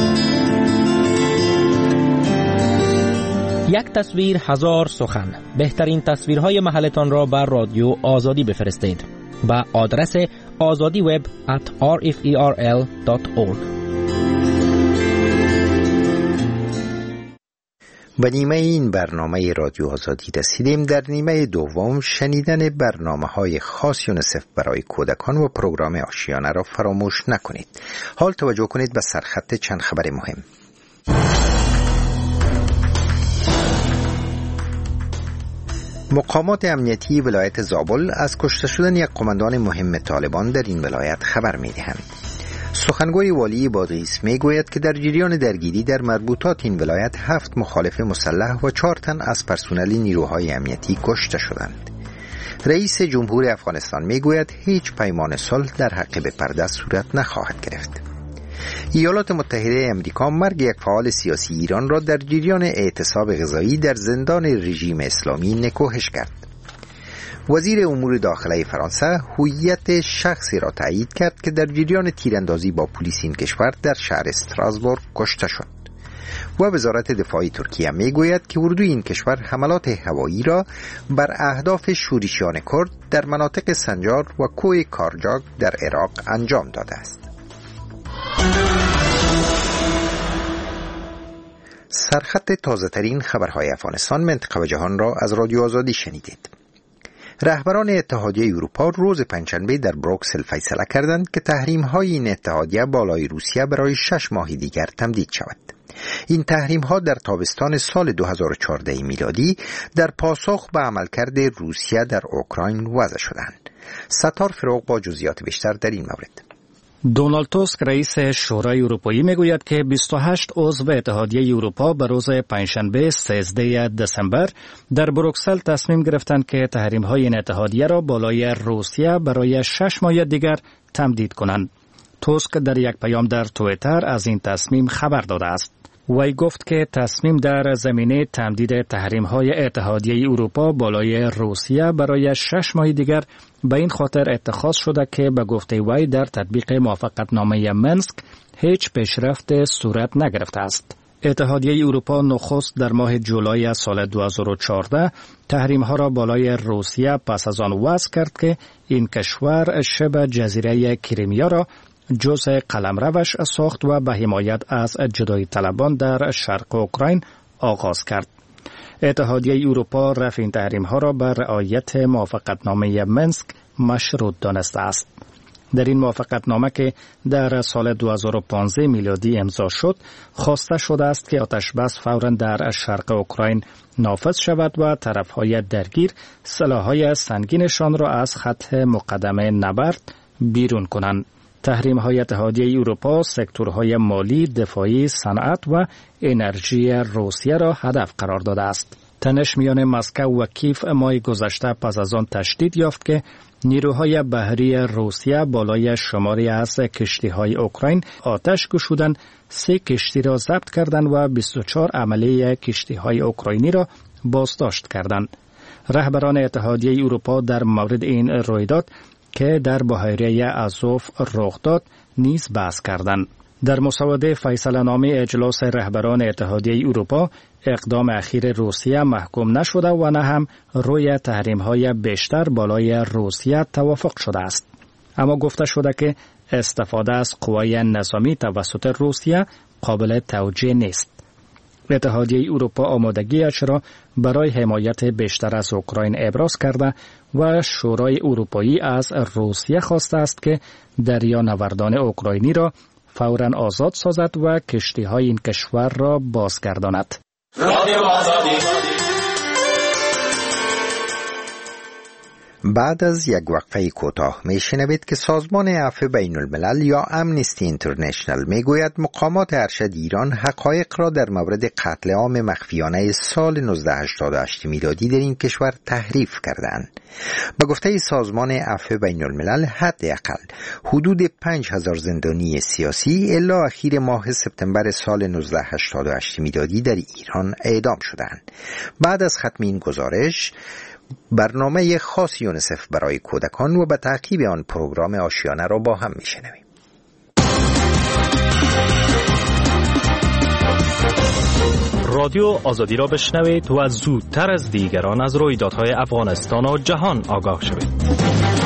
یک تصویر هزار سخن. بهترین تصویرهای محلتان را بر رادیو آزادی بفرستید با آدرس آزادی وب ات آر اف ای آر ال دات اورگ. به نیمه این برنامه رادیو آزادی رسیدیم. در نیمه دوم شنیدن برنامه های خاص یونیسف برای کودکان و پروگرام آشیانه را فراموش نکنید. حال توجه کنید به سرخط چند خبر مهم. مقامات امنیتی ولایت زابل از کشته شدن یک قماندان مهم طالبان در این ولایت خبر می‌دهند. سخنگوی والی بادغیس میگوید که در جریان درگیری در مربوطات این ولایت هفت مخالف مسلح و چهار تن از پرسنل نیروهای امنیتی کشته شدند. رئیس جمهور افغانستان میگوید هیچ پیمان صلح در حق به پرده صورت نخواهد گرفت. ایالات متحده امریکا مرگ یک فعال سیاسی ایران را در جریان اعتصاب غذایی در زندان رژیم اسلامی نکوهش کرد. وزیر امور داخله فرانسه هویت شخصی را تایید کرد که در جریان تیراندازی با پلیس این کشور در شهر استراسبورگ کشته شد. و وزارت دفاع ترکیه میگوید که اردوی این کشور حملات هوایی را بر اهداف شورشیان کرد در مناطق سنجار و کوه کارجاک در عراق انجام داده است. سرخط تازه ترین خبرهای افغانستان، منطقه و جهان را از رادیو آزادی شنیدید. رهبران اتحادیه اروپا روز پنجشنبه در بروکسل فیصله کردند که تحریم‌های این اتحادیه بالای روسیه برای شش ماه دیگر تمدید شود. این تحریم‌ها در تابستان سال دو هزار و چهارده میلادی در پاسخ به عملکرد روسیه در اوکراین وضع شدند. ستار فروغ با جزئیات بیشتر در این مورد. دونالد توسک رئیس شورای اروپایی میگوید که بیست و هشت عضو اتحادیه اروپا به روز پنجشنبه سیزده دسامبر در بروکسل تصمیم گرفتند که تحریم‌های این اتحادیه را بالای روسیه برای شش ماه دیگر تمدید کنند. توسک در یک پیام در توییتر از این تصمیم خبر داده است. وی گفت که تصمیم در زمینه تمدید تحریم‌های اتحادیه اروپا بالای روسیه برای شش ماه دیگر به این خاطر اتخاذ شده که به گفته وی در تطبیق موافقتنامه منسک هیچ پیشرفت صورت نگرفته است. اتحادیه اروپا نخست در ماه جولای سال دو هزار و چهارده تحریم‌ها را بالای روسیه پس از آن وضع کرد که این کشور شبه جزیره کریمیا را جزء قلمروش ساخت و به حمایت از جدایی طلبان در شرق اوکراین آغاز کرد. اتحادیه اروپا رفع این تحریم‌ها را بر رعایت موافقتنامه منسک مشروط دانسته است. در این موافقتنامه که در سال دو هزار و پانزده میلادی امضا شد، خواسته شده است که آتش بس فوراً در شرق اوکراین نافذ شود و طرف‌های درگیر سلاح‌های سنگینشان را از خط مقدمه نبرد بیرون کنند. تحریم‌های اتحادیه اروپا سکتورهای مالی، دفاعی، صنعت و انرژی روسیه را هدف قرار داده است. تنش میان مسکو و کیف ماه گذشته پس از آن تشدید یافت که نیروهای بحری روسیه بالای شماری از کشتی‌های اوکراین آتش گشودند، سه کشتی را ضبط کردند و بیست و چهار عمله کشتی‌های اوکراینی را بازداشت کردند. رهبران اتحادیه اروپا در مورد این رویداد که در بحیره آزوف رخ داد نیز بحث کردند. در مسوده فیصله نامه اجلاس رهبران اتحادیه اروپا اقدام اخیر روسیه محکوم نشده و نه هم روی تحریم‌های بیشتر بالای روسیه توافق شده است. اما گفته شده که استفاده از قوای نظامی توسط روسیه قابل توجیه نیست. اتحادیه اروپا آمادگیش را برای حمایت بیشتر از اوکراین ابراز کرده و شورای اروپایی از روسیه خواسته است که دریانوردان اوکراینی را فوراً آزاد سازد و کشتی‌های این کشور را بازگرداند. بعد از یک وقفه کوتاه میشنوید که سازمان عفو بین الملل یا امنستی اینترنشنال میگوید مقامات ارشد ایران حقایق را در مورد قتل عام مخفیانه سال نوزده هشتاد و هشت میلادی در این کشور تحریف کردند. به گفته سازمان عفو بین الملل حداقل حدود پنج هزار زندانی سیاسی الی اخیر ماه سپتامبر سال نوزده هشتاد و هشت میلادی در ایران اعدام شدند. بعد از ختم این گزارش برنامه خاص یونیسف برای کودکان و به تعقیب آن پروگرام آشیانه را با هم میشنویم. رادیو آزادی را بشنوید و زودتر از دیگران از رویدادهای افغانستان و جهان آگاه شوید.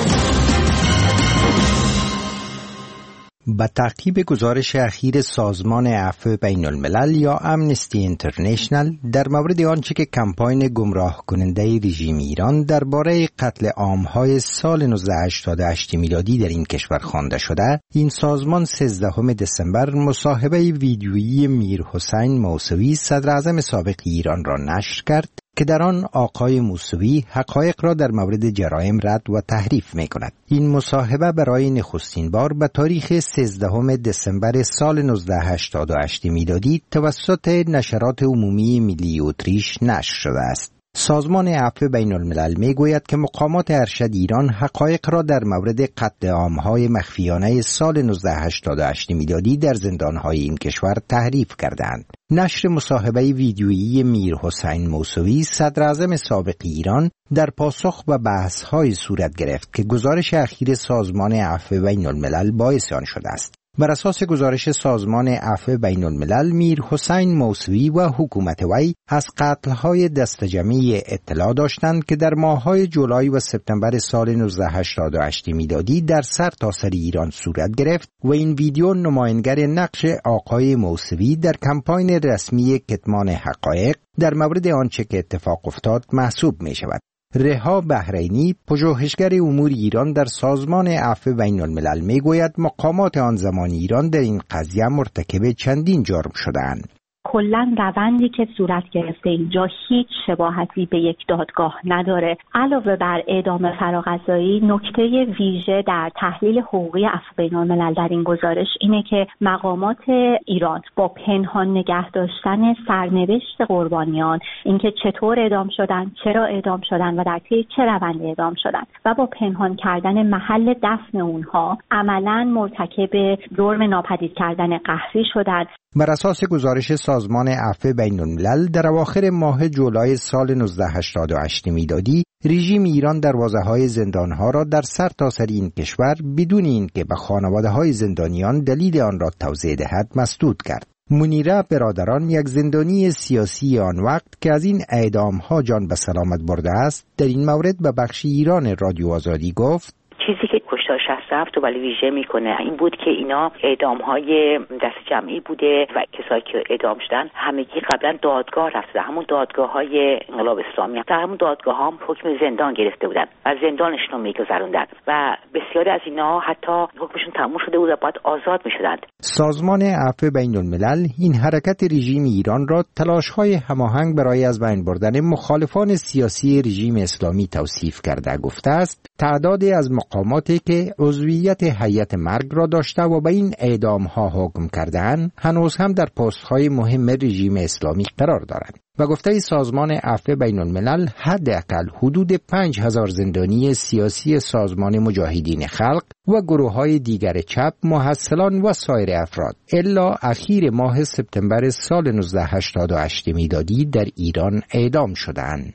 با تعقیب گزارش اخیر سازمان عفو بین الملل یا امنستی اینترنشنال در مورد آنچه که کمپاین گمراه کننده رژیم ایران درباره قتل عام‌های سال نوزده هشتاد و هشت میلادی در این کشور خوانده شده، این سازمان سیزدهم دسامبر مصاحبه ویدیویی میر حسین موسوی صدر اعظم سابق ایران را نشر کرد که در آن آقای موسوی حقایق را در مورد جرایم رد و تحریف می کند. این مصاحبه برای نخستین بار به تاریخ سیزدهم دسامبر سال نوزده هشتاد و هشت میلادی توسط نشرات عمومی ملی اتریش نشر شده است. سازمان عفو بین الملل می گوید که مقامات ارشد ایران حقایق را در مورد قتل عام‌های مخفیانه سال نوزده هشتاد و هشت میلادی در زندان‌های این کشور تحریف کردند. نشر مصاحبه ویدیویی میر حسین موسوی صدر اعظم سابق ایران در پاسخ به بحث‌های صورت گرفت که گزارش اخیر سازمان عفو بین الملل باعث آن شده است. بر اساس گزارش سازمان عفو بین الملل، میر حسین موسوی و حکومت وی از قتل‌های دستجمعی اطلاع داشتند که در ماه‌های جولای و سپتامبر سال نوزده هشتاد و هشت میلادی در سر تا سر ایران صورت گرفت و این ویدیو نمایانگر نقش آقای موسوی در کمپاین رسمی کتمان حقایق در مورد آنچه که اتفاق افتاد محسوب می شود. رها بحرینی، پژوهشگر امور ایران در سازمان عفو بین الملل می گوید مقامات آن زمان ایران در این قضیه مرتکب چندین جرم شدند. کلاً روندی که صورت گرفته اینجا هیچ شباهتی به یک دادگاه نداره. علاوه بر اعدام فراغذایی، نکته ویژه در تحلیل حقوقی عفو بین الملل در این گزارش اینه که مقامات ایران با پنهان نگه داشتن سرنوشت قربانیان، اینکه چطور اعدام شدن، چرا اعدام شدن و در طی چه روندی اعدام شدن و با پنهان کردن محل دفن اونها عملاً مرتکب جرم ناپدید کردن قهری شدند. بر اساس گزارش سازمان عفو بین الملل در اواخر ماه جولای سال نوزده هشتاد و هشت میلادی رژیم ایران دروازه‌های زندان‌ها را در سر تا سر این کشور بدون اینکه به خانواده‌های زندانیان دلیل آن را توضیح دهد مسدود کرد. منیره برادران، یک زندانی سیاسی آن وقت که از این اعدام‌ها جان به سلامت برده است، در این مورد به بخش ایران رادیو آزادی گفت: چیزی که کشتار شصت و هفت رو ولی ویژه میکنه این بود که اینا اعدام‌های دست جمعی بوده و کسایی که اعدام شدن همگی قبلا دادگاه رفته، همون دادگاه‌های انقلاب اسلامی، در همون دادگاه هم حکم زندان گرفته بودن و زندانشون رو میگذروندن و بسیاری از اینا حتی حکمشون تموم شده بود و باید آزاد میشدند. سازمان عفو بین الملل این حرکت رژیم ایران را تلاش‌های هماهنگ برای از بین بردن مخالفان سیاسی رژیم اسلامی توصیف کرده گفته است تعدادی از مقاماتی که عضویت هیئت مرگ را داشته و به این اعدام‌ها حکم کردند هنوز هم در پست‌های مهم رژیم اسلامی قرار دارند و گفته سازمان عفو بین الملل حداقل حدود پنج هزار زندانی سیاسی سازمان مجاهدین خلق و گروه‌های دیگر چپ، محصلان و سایر افراد الا اخیر ماه سپتامبر سال نوزده هشتاد و هشت میلادی در ایران اعدام شدند.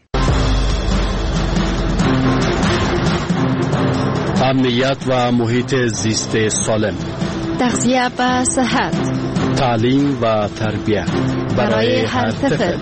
امنیت و محیط زیست سالم، تغذیه و صحت، تعلیم و تربیت برای هر طفل.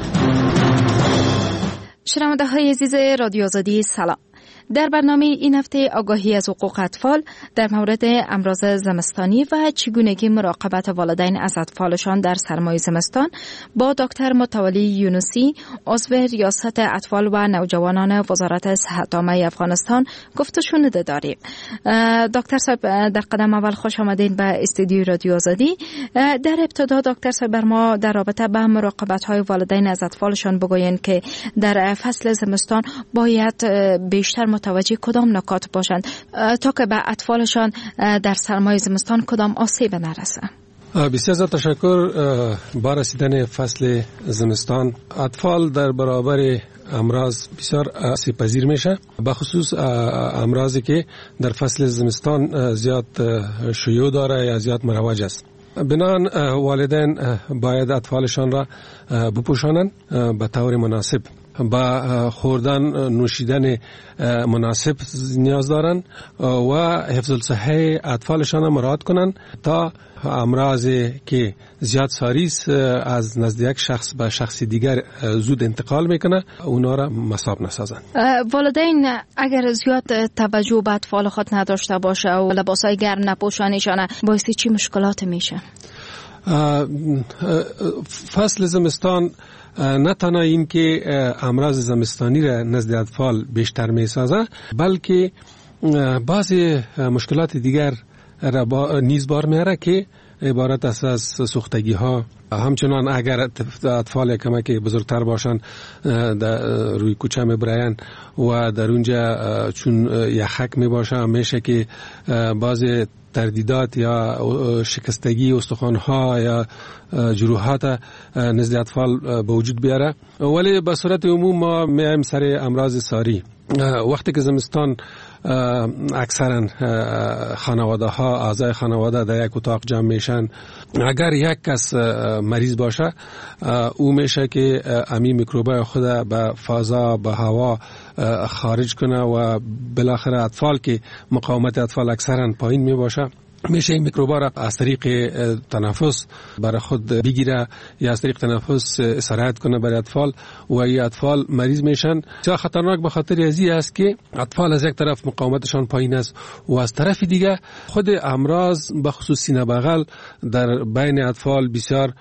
شنونده های عزیز رادیو آزادی، سلام. در برنامه این هفته آگاهی از حقوق اطفال در مورد امراض زمستانی و چگونگی مراقبت والدین از اطفالشان در سرمای زمستان با دکتر متولی یونسی، عضو ریاست اطفال و نوجوانان وزارت صحت عامه افغانستان گفت و شنوده داریم. دکتر صاحب، در قدم اول خوش آمدین به استودیوی رادیو آزادی. در ابتدا دکتر صاحب بر ما در رابطه با مراقبت های والدین از اطفالشان بگوین که در فصل زمستان باید بیشتر متوجه کدام نکات باشند تا که به اطفالشان در سرمای زمستان کدام آسیب نرسه؟ بسیار زیاد تشکر. با رسیدن فصل زمستان اطفال در برابر امراض بسیار آسیب پذیر میشه، به خصوص امراضی که در فصل زمستان زیاد شیوع داره یا زیاد مروج است. بنابراین والدین باید اطفالشان را بپوشانند به طور مناسب، با خوردن نوشیدن مناسب نیاز دارند و حفظ الصحه اطفالشان را مراعات کنند تا امراضی که زیاد ساری است از نزد یک شخص به شخص دیگر زود انتقال میکنه اونا را مصاب نسازند. والدین اگر زیاد توجه به اطفال خود نداشته باشه و لباسای گرم نپوشانیشان باعث چی مشکلات میشه؟ فصل زمستان نه تنها این که امراض زمستانی را نزد اطفال بیشتر میسازه، بلکه بعضی مشکلات دیگر را با نیز بار میاره که عبارت است از سوختگی ها. همچنان اگر اطفال کمک بزرگتر باشن در روی کوچه میبرین و در اونجا چون یخک میباشه میشه که بعضی تردیدات یا شکستگی استخوان‌ها یا جروحات نزد اطفال به وجود بیاره. ولی به صورت عموم ما میایم سر امراض ساری. وقتی که زمستان اکثرا خانواده ها اعضای خانواده در یک اتاق جمع میشن، اگر یک کس مریض باشه او میشه که امی میکروبای خود به فضا به هوا خارج کنه و بالاخره اطفال که مقاومت اطفال اکثرا پایین می باشه میشه این میکروبا را از طریق تنفس برای خود بگیره یا از طریق تنفس سرایت کنه برای اطفال و این اطفال مریض میشن. چرا خطرناک؟ به خاطر ازی است که اطفال از یک طرف مقاومتشان پایین است و از طرف دیگه خود امراض به خصوص سینه بغل در بین اطفال بسیار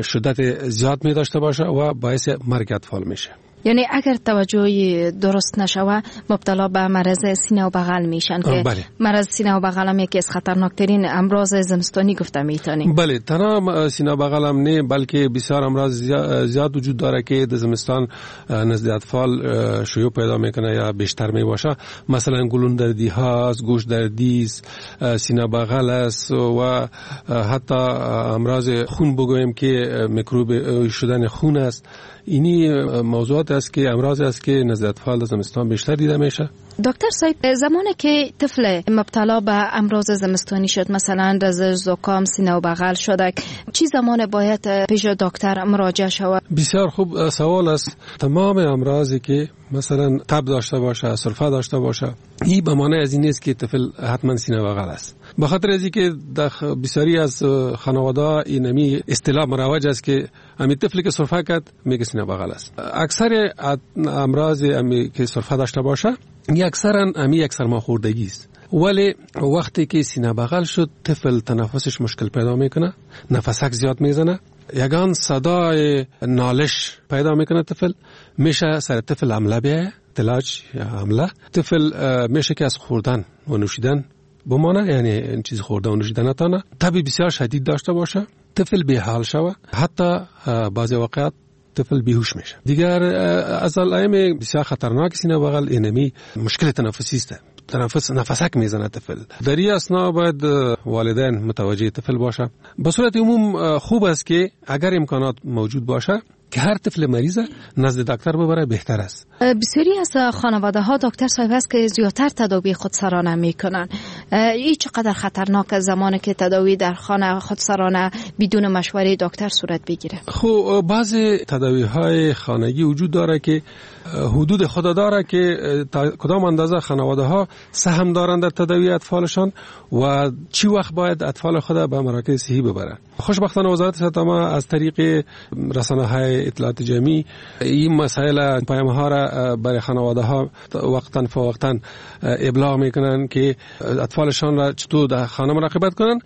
شدت زیاد می داشته باشه و باعث مرگ اطفال میشه. یعنی اگر توجه درست نشوه مبتلا به مرض سینه و بغل میشن که بله. مرض سینه و بغل هم یکی از خطرناکترین امراض زمستانی گفته میتونیم. بله، تنها سینه و بغل هم نه بلکه بسیار امراض زیاد وجود داره که در زمستان نزد اطفال شیوع پیدا میکنه یا بیشتر میباشه. مثلا گلون دردی هاست، گوش دردی است، سینه بغل است و حتی امراض خون بگویم که میکروب شدن خون است. اینی موضوعات است که امراض است که نزد اطفال در زمستان بیشتر دیده میشه. دکتر صاحب، زمانی که طفل مبتلا به امراض زمستانی شد، مثلا رزش، زکام، سینه و بغل شده، چی زمان باید پیش دکتر مراجعه شود؟ بسیار خوب سوال است. تمام امراضی که مثلا تب داشته باشه، سرفه داشته باشه، این به معنی از این نیست که طفل حتما سینه بغل است. به خاطر از اینکه در بسیاری از خانواده اینمی اصطلاح مروج است که امی طفلی که سرفه کرد میگه سینه بغل است. اکثر امراض امی که سرفه داشته باشه این اکثرا امی یک سرماخوردگی است. ولی وقتی که سینه بغل شد طفل تنفسش مشکل پیدا میکنه، نفسک زیاد میزنه، یگان صدای نالش پیدا میکنه، طفل میشه سر طفل حمله بیایه، تلاج یا حمله. طفل میشه که از خوردن و نوشیدن بمانه، یعنی این چیز خوردن و نوشیدن نتانه، تبی بسیار شدید داشته باشه، طفل بیحال شوه، حتی بعضی وقت طفل بیهوش میشه. دیگر از علائم بسیار خطرناک سینه بغل اینمی مشکل تنفسی است. تنفس نفسک میزنه طفل. در این اثنا باید والدین متوجه طفل باشه. به صورت عموم خوب است که اگر امکانات موجود باشه که هر طفل مریض نزد دکتر ببره بهتر است. بسیاری از خانواده ها دکتر صاحب است که زیادتر تداوی خودسرانه میکنن. این چقدر خطرناک زمانی که تداوی در خانه خودسرانه بدون مشوره دکتر صورت بگیره؟ خب بعضی تداوی های خانگی وجود داره که حدود خود داره که تا کدام اندازه خانواده ها سهم دارند در تداوی اطفالشان و چی وقت باید اطفال خود به مراکز صحی ببرن. خوشبختانه وزارت صحت عامه از طریق رسانه‌های اطلاعات جمعی این مسائل پیام ها را برای خانواده ها وقتا فوقتا ابلاغ میکنن که اطفالشان را چطور در خانه مراقبت کنن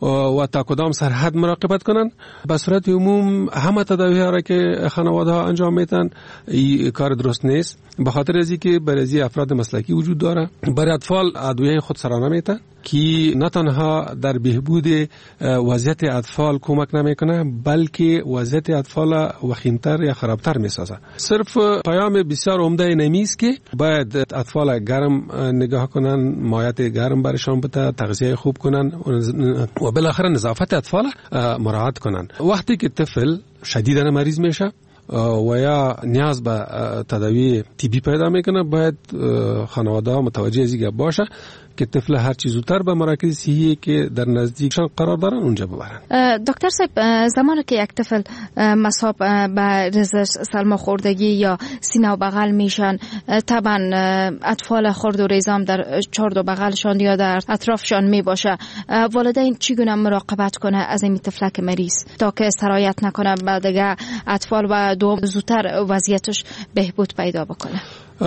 و تا کدام سرحد مراقبت کنن. به صورت عموم همه تداوی ها را که خانواده ها انجام میتن این کار درست نیست، به خاطر از اینکه برای افراد مسلکی وجود داره. برای اطفال ادویه خودسرانه میتن که نه تنها در بهبود وضعیت اطفال کمک نمیکنه بلکه وضعیت اطفال وخیمتر یا خرابتر میسازه. صرف پیام بسیار عمده نمیست که باید اطفال گرم نگاه کنن، مایات گرم برشان بده، تغذیه خوب کنن و بالاخره نظافت اطفال مراعات کنن. وقتی که طفل شدیداً مریض میشه و یا نیاز به تداوی طبی پیدا میکنه، باید خانواده ها متوجه از این باشه که طفل هر چیز زودتر به مراکز صحی که در نزدیکشان قرار دارن اونجا ببرن. دکتر صاحب، زمانی که یک طفل مصاب به رزش سرماخوردگی یا سینه و بغل میشن، طبعا اطفال خرد و ریزام در چرد و بغلشان یا در اطرافشان میباشه، والدین چگونه مراقبت کنه از این طفلک مریض تا که سرایت نکنه به دیگه اطفال و دوم زودتر وضعیتش بهبود پیدا بکنه؟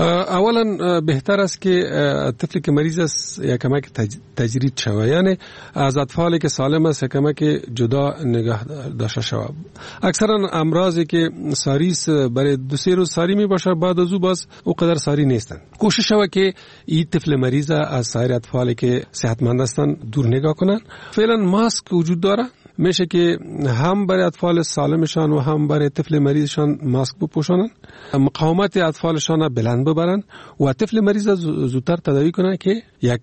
اولا بهتر است که طفلی که مریض است یک کمک تجرید شود، یعنی از اطفالی که سالم است یک کمک جدا نگاه داشته شود. اکثرا امراضی که ساری است برای دو سه روز ساری می باشه، بعد از او باز او قدر ساری نیستند. کوشش شود که این طفل مریض از سایر اطفالی که صحتمند هستند دور نگاه کنند. فعلا ماسک وجود داره، میشه که هم برای اطفال سالمشان و هم برای طفل مریضشان ماسک بپوشانن، مقاومت اطفالشان بلند ببرن و طفل مریض زودتر تداوی کنن که یک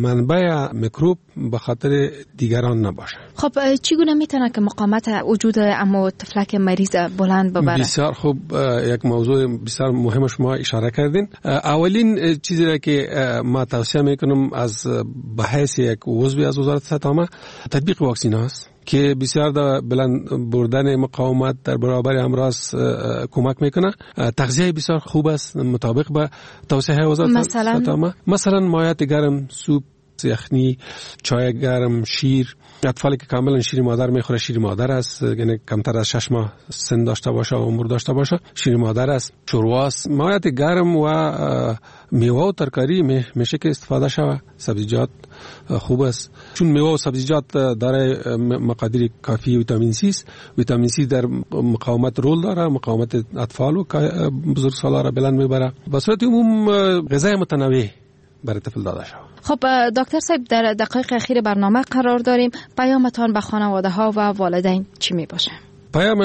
منبع میکروب به خاطر دیگران نباشه. خب چگونه میتونه که مقاومت وجود اما طفلک مریض بلند ببره؟ بسیار خوب، یک موضوع بسیار مهم شما اشاره کردین. اولین چیزی را که ما توصیه میکنم از بحث یک عضوی از وزارت صحت عامه تطبیق واکسین هاست که بسیار در بلند بردن مقاومت در برابر امراض کمک میکنه. تغذیه بسیار خوب است مطابق به توصیه وزارت صحت عامه. مثلا مایات گرم، سوپ، یخنی، چای گرم، شیر. اطفالی که کاملا شیر مادر میخوره شیر مادر است، یعنی کمتر از شش ماه سن داشته باشه و عمر داشته باشه شیر مادر است. شورواست، مایات گرم و میوه و ترکاری میشه که استفاده شود. سبزیجات خوب است چون میوه و سبزیجات داره مقادیر کافی ویتامین سی است. ویتامین سی در مقاومت رول داره، مقاومت اطفال و بزرگسالان را بلند میبره. به صورت عموم غذای متنوع برای طفل داده شود. خب دکتر صاحب، در دقایق اخیر برنامه قرار داریم. پیامتان به خانواده ها و والدین چی می باشه؟ پیام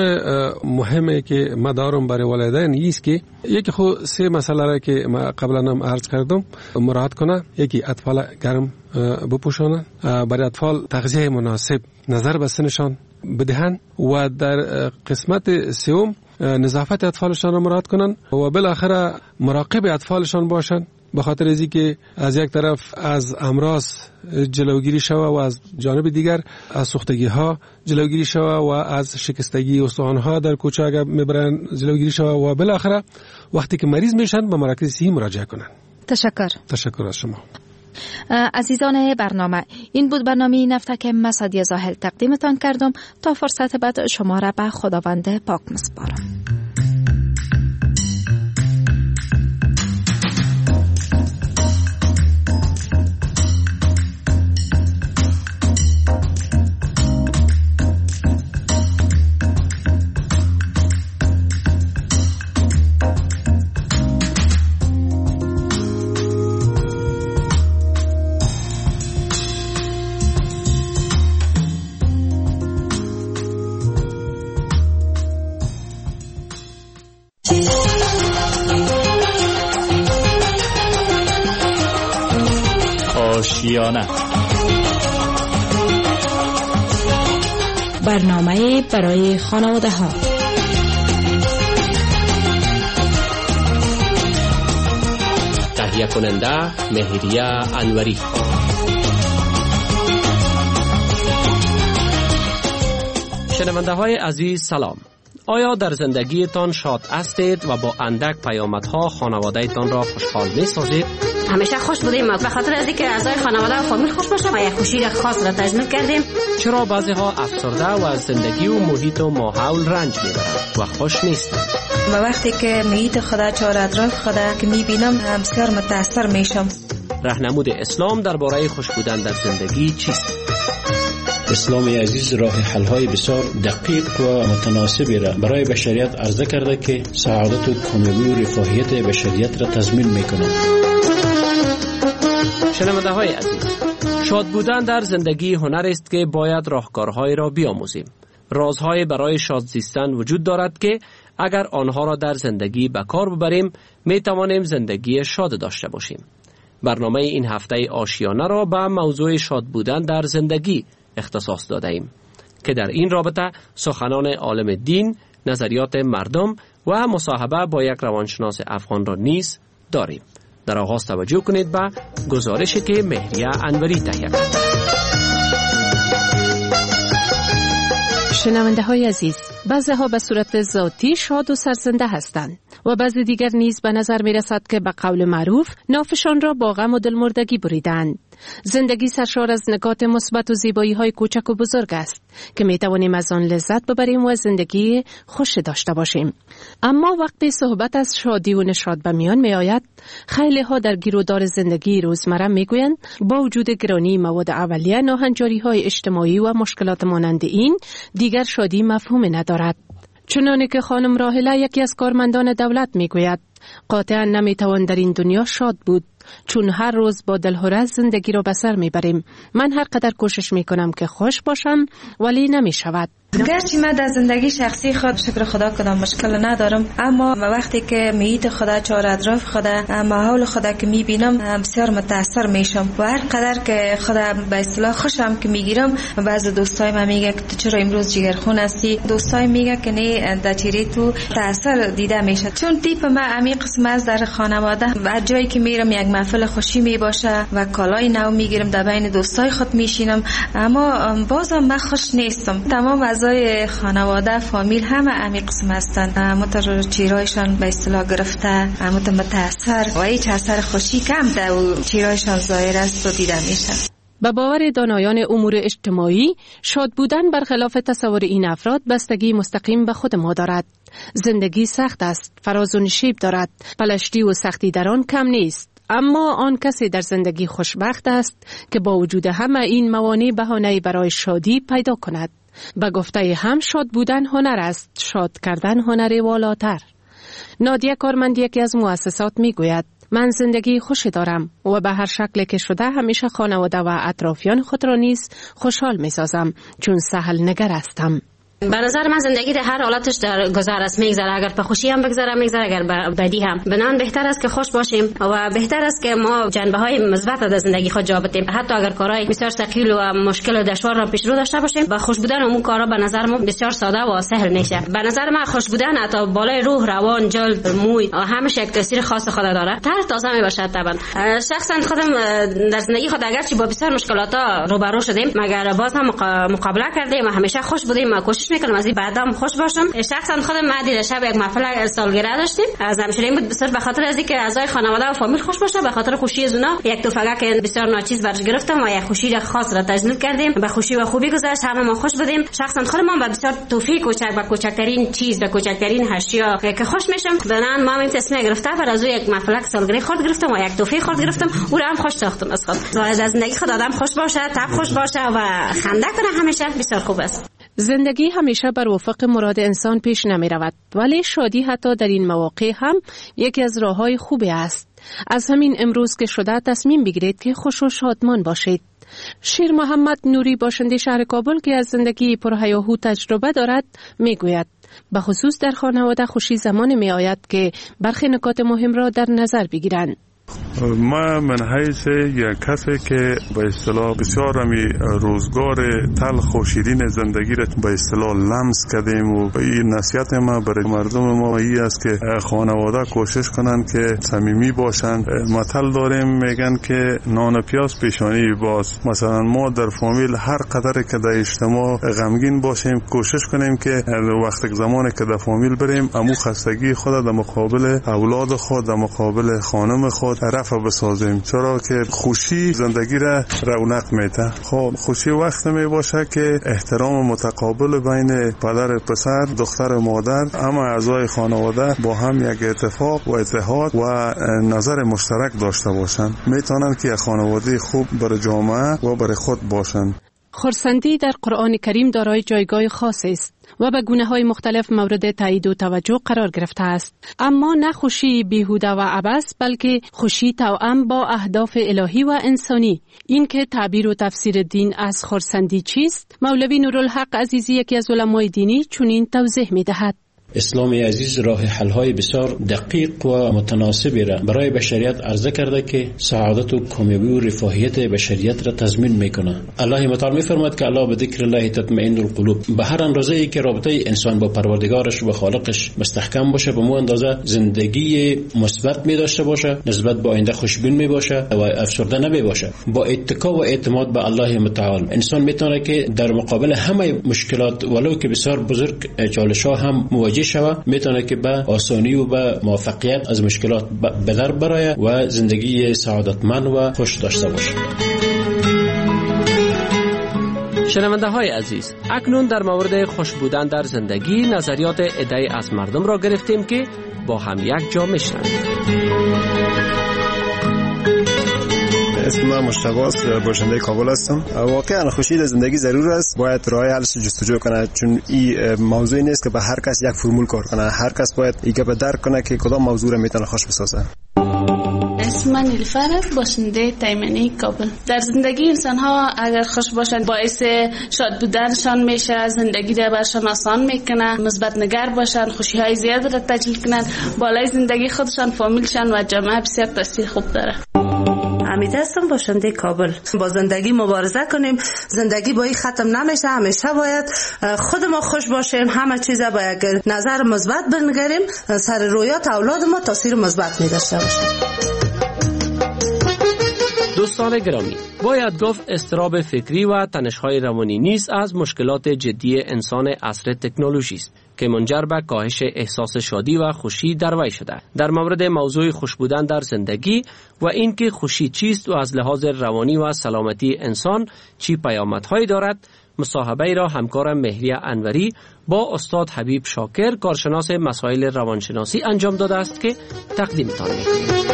مهمه که ما دارم برای والدین است که یکی خود سه مسئله را که ما قبلا هم عرض کردم مراعات کنه. یکی اطفال گرم بپوشانند، برای اطفال تغذیه مناسب نظر به سنشان بدهند و در قسمت سوم نظافت اطفالشان را مراعات کنند و بالاخره مراقب اطفالشان باشند، به خاطر از اینکه از یک طرف از امراض جلوگیری شود و از جانب دیگر از سوختگی ها جلوگیری شود و از شکستگی استخوان ها در کوچه اگر میبرن جلوگیری شود و بالاخره وقتی که مریض میشن به مراکز صحی مراجعه کنن. تشکر. تشکر از شما. عزیزان برنامه، این بود برنامه این هفته که من سعدیه زاهل تقدیمتان کردم. تا فرصت بعد شما را به خداوند پاک میسپارم. آشیانه، برنامه برای خانواده ها. تهیه کننده مهریه انوری. شنونده های عزیز سلام. آیا در زندگیتان شاد هستید و با اندک پیامدها خانواده تان را خوشحال می سازید؟ همیشه خوش بودیم، به خاطر از اینکه اعضای خانواده و فامیل خوش باشه و یک خوشی خاص را تضمین کردیم. چرا بعضی ها افسرده و از زندگی و محیط و ماحول رنج میبرند و خوش نیستند؟ و وقتی که محیط خدا چهار اطراف خدا که میبینم همسر متاثر میشم. راهنمود اسلام درباره خوش بودن در زندگی چیست؟ اسلام عزیز راه حل‌های بسیار دقیق و متناسبی را برای بشریت عرضه کرده که سعادت و کامیابی و رفاهیت بشریت را تضمین می‌کند. شنونده های عزیز، شاد بودن در زندگی هنر است که باید راهکارهای را بیاموزیم. رازهای برای شاد زیستن وجود دارد که اگر آنها را در زندگی به کار ببریم می توانیم زندگی شاد داشته باشیم. برنامه این هفته آشیانه را به موضوع شاد بودن در زندگی اختصاص داده ایم که در این رابطه سخنان عالم دین، نظریات مردم و مصاحبه با یک روانشناس افغان را نیز داریم. در آغاز توجه کنید به گزارشی که مهریه انوری تهیه کرده. شنونده های عزیز، بعضی ها به صورت ذاتی شاد و سرزنده هستند و بعضی دیگر نیز به نظر می رسد که به قول معروف نافشان را با غم و دلمردگی بریدند. زندگی سرشار از نکات مثبت و زیبایی های کوچک و بزرگ است که می توانیم از آن لذت ببریم و زندگی خوش داشته باشیم. اما وقتی صحبت از شادی و نشاط به میان می آید، خیلی ها در گیرودار زندگی روزمره می گویند با وجود گرانی مواد اولیه، ناهنجاری های اجتماعی و مشکلات مانند این دیگر شادی مفهوم ندارد. چنانه که خانم راحله، یکی از کارمندان دولت، می گوید قاطعا نمی توان در این دنیا شاد بود، چون هر روز با دلهره زندگی را به سر می بریم. من هر قدر کوشش می کنم که خوش باشم ولی نمی شود. گرچه من در زندگی شخصی خود شکر خدا کدام مشکل ندارم، اما وقتی که میت خدا، چهار اطراف خدا، ماحول خدا که میبینم بسیار متاثر میشم و هر قدر که خدا به اصطلاح خوشم که میگیرم. بعضی دوستای من میگه که تو چرا امروز جگرخون هستی، دوستای میگه که نه در چهره تو تاثیر دیده میشه. چون تیپ من امی قسم از در خانواده و جایی که میرم یک محفل خوشی میباشه و کالای نو میگیرم، در بین دوستای خود میشینم، اما بازم من خوش نیستم. تمام از اعضای خانواده، فامیل همه امی قسم هستن، متر چیرایشان به اصطلاح گرفته، متر متاثر و هیچ اثر خوشی کم در چیرایشان ظاهر است و دیده میشه. به باور دانایان امور اجتماعی، شاد بودن برخلاف تصور این افراد بستگی مستقیم به خود ما دارد. زندگی سخت است، فراز و نشیب دارد، پلشتی و سختی در آن کم نیست. اما آن کسی در زندگی خوشبخت است که با وجود همه این موانع بهانه‌ای برای شادی پیدا کند. به گفته هم شاد بودن هنر است، شاد کردن هنر والاتر. نادیه کارمند یکی از مؤسسات می گوید من زندگی خوشی دارم و به هر شکل که شده همیشه خانواده و اطرافیان خود را نیز خوشحال می سازم، چون سهل نگر هستم. به نظر من زندگی در هر حالتش در گذر است میگذره، اگر به خوشی هم بگذره میگذره، اگر به بدی هم. بنان بهتر است که خوش باشیم و بهتر است که ما جنبه های مثبت در زندگی خود جا بدیم، حتی اگر کارهای بسیار ثقیل و مشکل و دشوار را پیش رو داشته باشیم. با خوش بودن اون کارا به نظر من بسیار ساده و سهل میشه. به نظر من خوش بودن حتی بالای روح، روان، جلد، موی همش یک تاثیر خاص خود داره. تر تازه میباشد. طبعا شخصا خودم در زندگی خود اگرچه با بسیار مشکلات روبرو شدیم مگر باز هم مقابله کردیم و همیشه خوش بودیم و کوشش میکنم از این بعدام خوش باشم. شخصا خودم مدید شب یک محفل سالگرد داشتیم، از همشون بود بسیار به خاطر از اینکه اعضای خانواده و فامیل خوش باشه، به خاطر خوشی از اونا یک توفقه که بسیار ناچیز برش گرفتم و یک خوشی خاص را تجلیل کردیم. به خوشی و خوبی گذشت، همه ما خوش بودیم. شخصا خودم با بسیار توفیق کوچک با کوچکترین چیز و کوچکترین اشیا که خوش میشم. بنان ما این تصمیم گرفتم بر از یک محفل سالگرد خود گرفتم و یک توفیق خود گرفتم، او را هم خوش ساختم از خود. از زندگی خود آدم خوش باشه، تب خوش باشه و خنده کنه، همیشه بسیار خوب است. زندگی همیشه بر وفق مراد انسان پیش نمی رود، ولی شادی حتی در این مواقع هم یکی از راه‌های خوبی است. از همین امروز که شده تصمیم بگیرید که خوش و شادمان باشید. شیر محمد نوری، باشنده شهر کابل که از زندگی پرهیاهو تجربه دارد، می گوید به خصوص در خانواده خوشی زمان می آید که برخی نکات مهم را در نظر بگیرند. ما من حیث یک کسی که به اصطلاح بسیار همی روزگار تلخ و شیرین زندگی را به اصطلاح لمس کردیم و این نصیحت ما برای مردم ما این است که خانواده کوشش کنند که صمیمی باشند. مثل داریم میگن که نان پیاز پیشانی باز. مثلا ما در فامیل هر قدر که در اجتماع غمگین باشیم کوشش کنیم که وقتی زمانی که در فامیل بریم امو خستگی خود در مقابل اولاد خود، در مقابل خانم خود رفع بسازیم، چرا که خوشی زندگی را رونق میده. خب خوشی وقت می باشه که احترام متقابل بین پدر پسر، دختر مادر، اما اعضای خانواده با هم یک اتفاق و اتحاد و نظر مشترک داشته باشند، میتونن که خانواده خوب برای جامعه و برای خود باشند. خرسندی در قرآن کریم دارای جایگاه خاص است و به گونه‌های مختلف مورد تایید و توجه قرار گرفته است. اما نه خوشی بیهوده و عبث، بلکه خوشی توأم با اهداف الهی و انسانی. این که تعبیر و تفسیر دین از خرسندی چیست، مولوی نورالحق عزیزی یکی از علمای دینی چنین توضیح می‌دهد. اسلام عزیز راه حل‌های بسیار دقیق و متناسبی را برای بشریت عرضه کرده که سعادت و کامیابی و رفاهیت بشریت را تضمین میکنه. الله متعال میفرماید که الله به ذکر الله تطمئن القلوب. به هر اندازه‌ای که رابطه انسان با پروردگارش و خالقش مستحکم باشه، به مو اندازه زندگی مثبت می داشته باشه، نسبت به آینده خوشبین می باشه و افسرده نمی باشه. با اتکا و اعتماد به الله متعال انسان میتونه که در مقابل همه مشکلات ولو که بسیار بزرگ چالش‌ها هم مواجه شوه، میتونه که به آسانی و به موفقیت از مشکلات به در برایه و زندگی سعادتمند و خوش داشته باشه. شنونده های عزیز، اکنون در مورد خوش بودن در زندگی نظریات عده‌ای از مردم را گرفتیم که با هم یک جا میشنند. اسم من مشتبه است، باشنده کابل هستم. واقعا خوشی در زندگی ضرور است، باید راه حلش جستجو کنه، چون این موضوعی نیست که به هر کس یک فرمول کار کنه. هر کس باید ایگه به درک کنه که کدام موضوع را میتونه خوش بسازه. اسم من نیلوفر است، باشنده تایمنی کابل. در زندگی انسان ها اگر خوش باشند باعث شاد بودنشان میشه، زندگی را برشان آسان میکنه، مثبت نگر باشند، خوشی های زیاد را تجلیل کنند، بالای زندگی خودشان، فامیلشان و جامعه بسیار تاثیر خوب داره. حمید هستم، باشنده کابل. با زندگی مبارزه کنیم، زندگی با این ختم نمیشه، همیشه باید خود ما خوش باشیم، همه چیزا با یک نظر مثبت بنگریم، سر رویات اولاد ما تاثیر مثبت می‌داشته باشه. دوستان گرامی، باید گفت اضطراب فکری و تنش‌های روانی نیز از مشکلات جدی انسان عصر تکنولوژی است که منجر به کاهش احساس شادی و خوشی در وی شده. در مورد موضوع خوش بودن در زندگی و اینکه خوشی چیست و از لحاظ روانی و سلامتی انسان چی پیامدهایی دارد، مصاحبه را همکارم مهریه انوری با استاد حبیب شاکر، کارشناس مسائل روانشناسی انجام داده است که تقدیمتان می‌کنیم.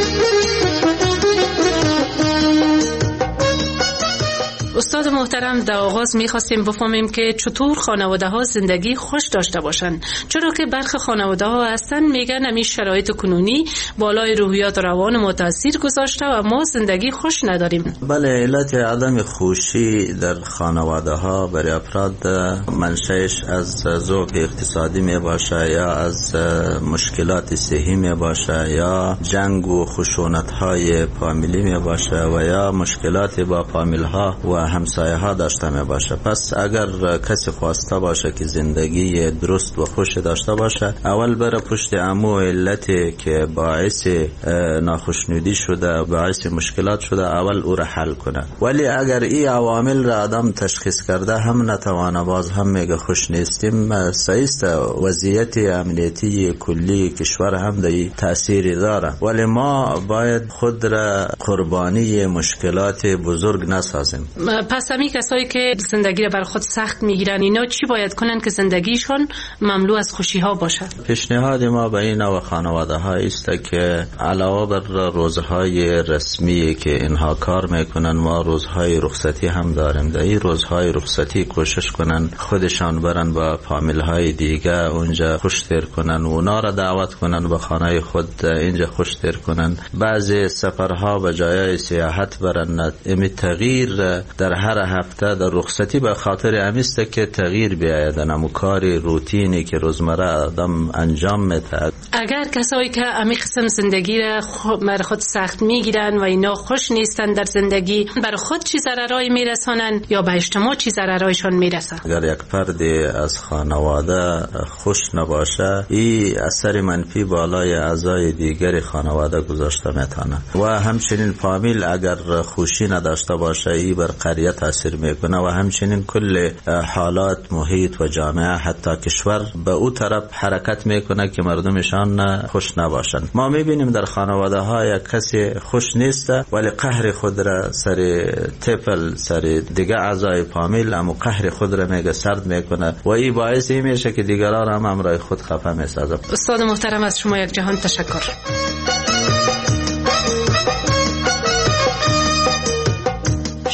استاد محترم، در آغاز می‌خواستیم بفهمیم که چطور خانواده ها زندگی خوش داشته باشند، چرا که برخی خانواده ها هستن میگن همین شرایط کنونی بالای روحیات روان ما تاثیر گذاشته و ما زندگی خوش نداریم. بله، علت عدم خوشی در خانواده ها برای افراد منشأش از ذوق اقتصادی می باشه یا از مشکلات صحی می باشه یا جنگ و خشونت های فامیلی می باشه و یا مشکلات با فامیل ها و همسایه ها داشته می باشه. پس اگر کسی خواسته باشه که زندگی درست و خوش داشته باشه، اول بره پشت امو علتی که باعث ناخوشنودی شده، باعث مشکلات شده، اول او را حل کنه. ولی اگر این عوامل را آدم تشخیص کرده هم نتوانه، باز هم میگه خوش نیستیم، سایست وضعیت امنیتی کلی کشور هم دی تأثیری داره. ولی ما باید خود را قربانی مشکلات بزرگ نسازیم. پس همین کسایی که زندگی را بر خود سخت میگیرن، اینا چی باید کنن که زندگیشون مملو از خوشی ها باشه؟ پیشنهاد ما به این نوع خانواده ها است که علاوه بر روزهای رسمی که اینها کار میکنن، ما روزهای رخصتی هم داریم. در این روزهای رخصتی کوشش کنن خودشان برن با فامیل های دیگه اونجا خوش تیر کنن و اونا را دعوت کنن به خانه خود اینجا خوش تیر کنن. بعضی سفرها به جای سیاحت برن. امی تغییر در هر هفته در رخصتی به خاطر امیسته که تغییر بیاید، نمو کاری روتینی که روزمره آدم انجام میده. اگر کسایی که امی قسم زندگی را بر خود سخت میگیرن و اینا خوش نیستن در زندگی، بر خود چی ضررایی میرسانن یا به اجتماع چی ضررایشان میرسن؟ اگر یک فرد از خانواده خوش نباشه، این اثر منفی بالای اعضای دیگر خانواده گذاشته میتونه و همچنین فامیل اگر خوشی نداشته باشه، این بر قریه تاثیر میکنه و همچنین کل حالات محیط و جامعه حتی کشور به او طرف حرکت میکنه که مردمشان خوش نباشن. ما میبینیم در خانواده ها یک کسی خوش نیست ولی قهر خود را سر طفل سر دیگه اعضای فامیل اما قهر خود را میگه سرد میکنه و این باعث این میشه که دیگران هم امرای خود خفه میسازه. استاد محترم، از شما یک جهان تشکر.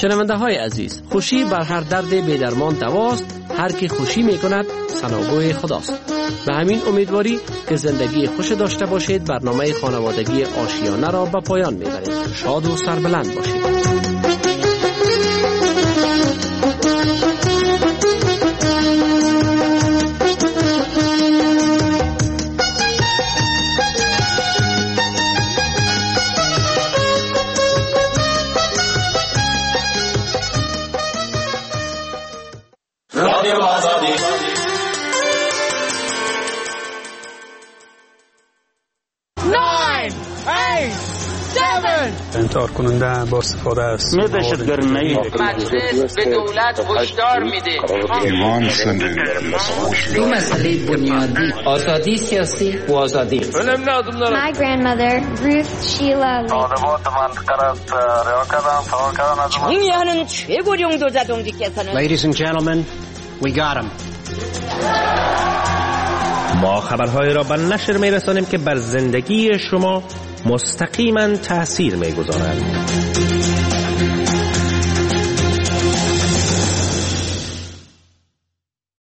شنونده های عزیز، خوشی بر هر درد بی‌درمان دواست. هر کی خوشی می کند ثناگوی خداست. به همین امیدواری که زندگی خوش داشته باشید، برنامه خانوادگی آشیانه را به پایان می برید. شاد و سربلند باشید. انتحار کننده با استفاده است. نه دهشتگرد مجلس به دولت هشدار میده. ایمان سنن دو مسئله بنیادی، آزادی سیاسی و آزادی. My grandmother Ruth Sheila 정의하는 최고령 도자동지께서는 Ladies and gentlemen, we got him. ما خبرهای را به نشر می رسانیم که بر زندگی شما مستقیما تأثیر می گذارند.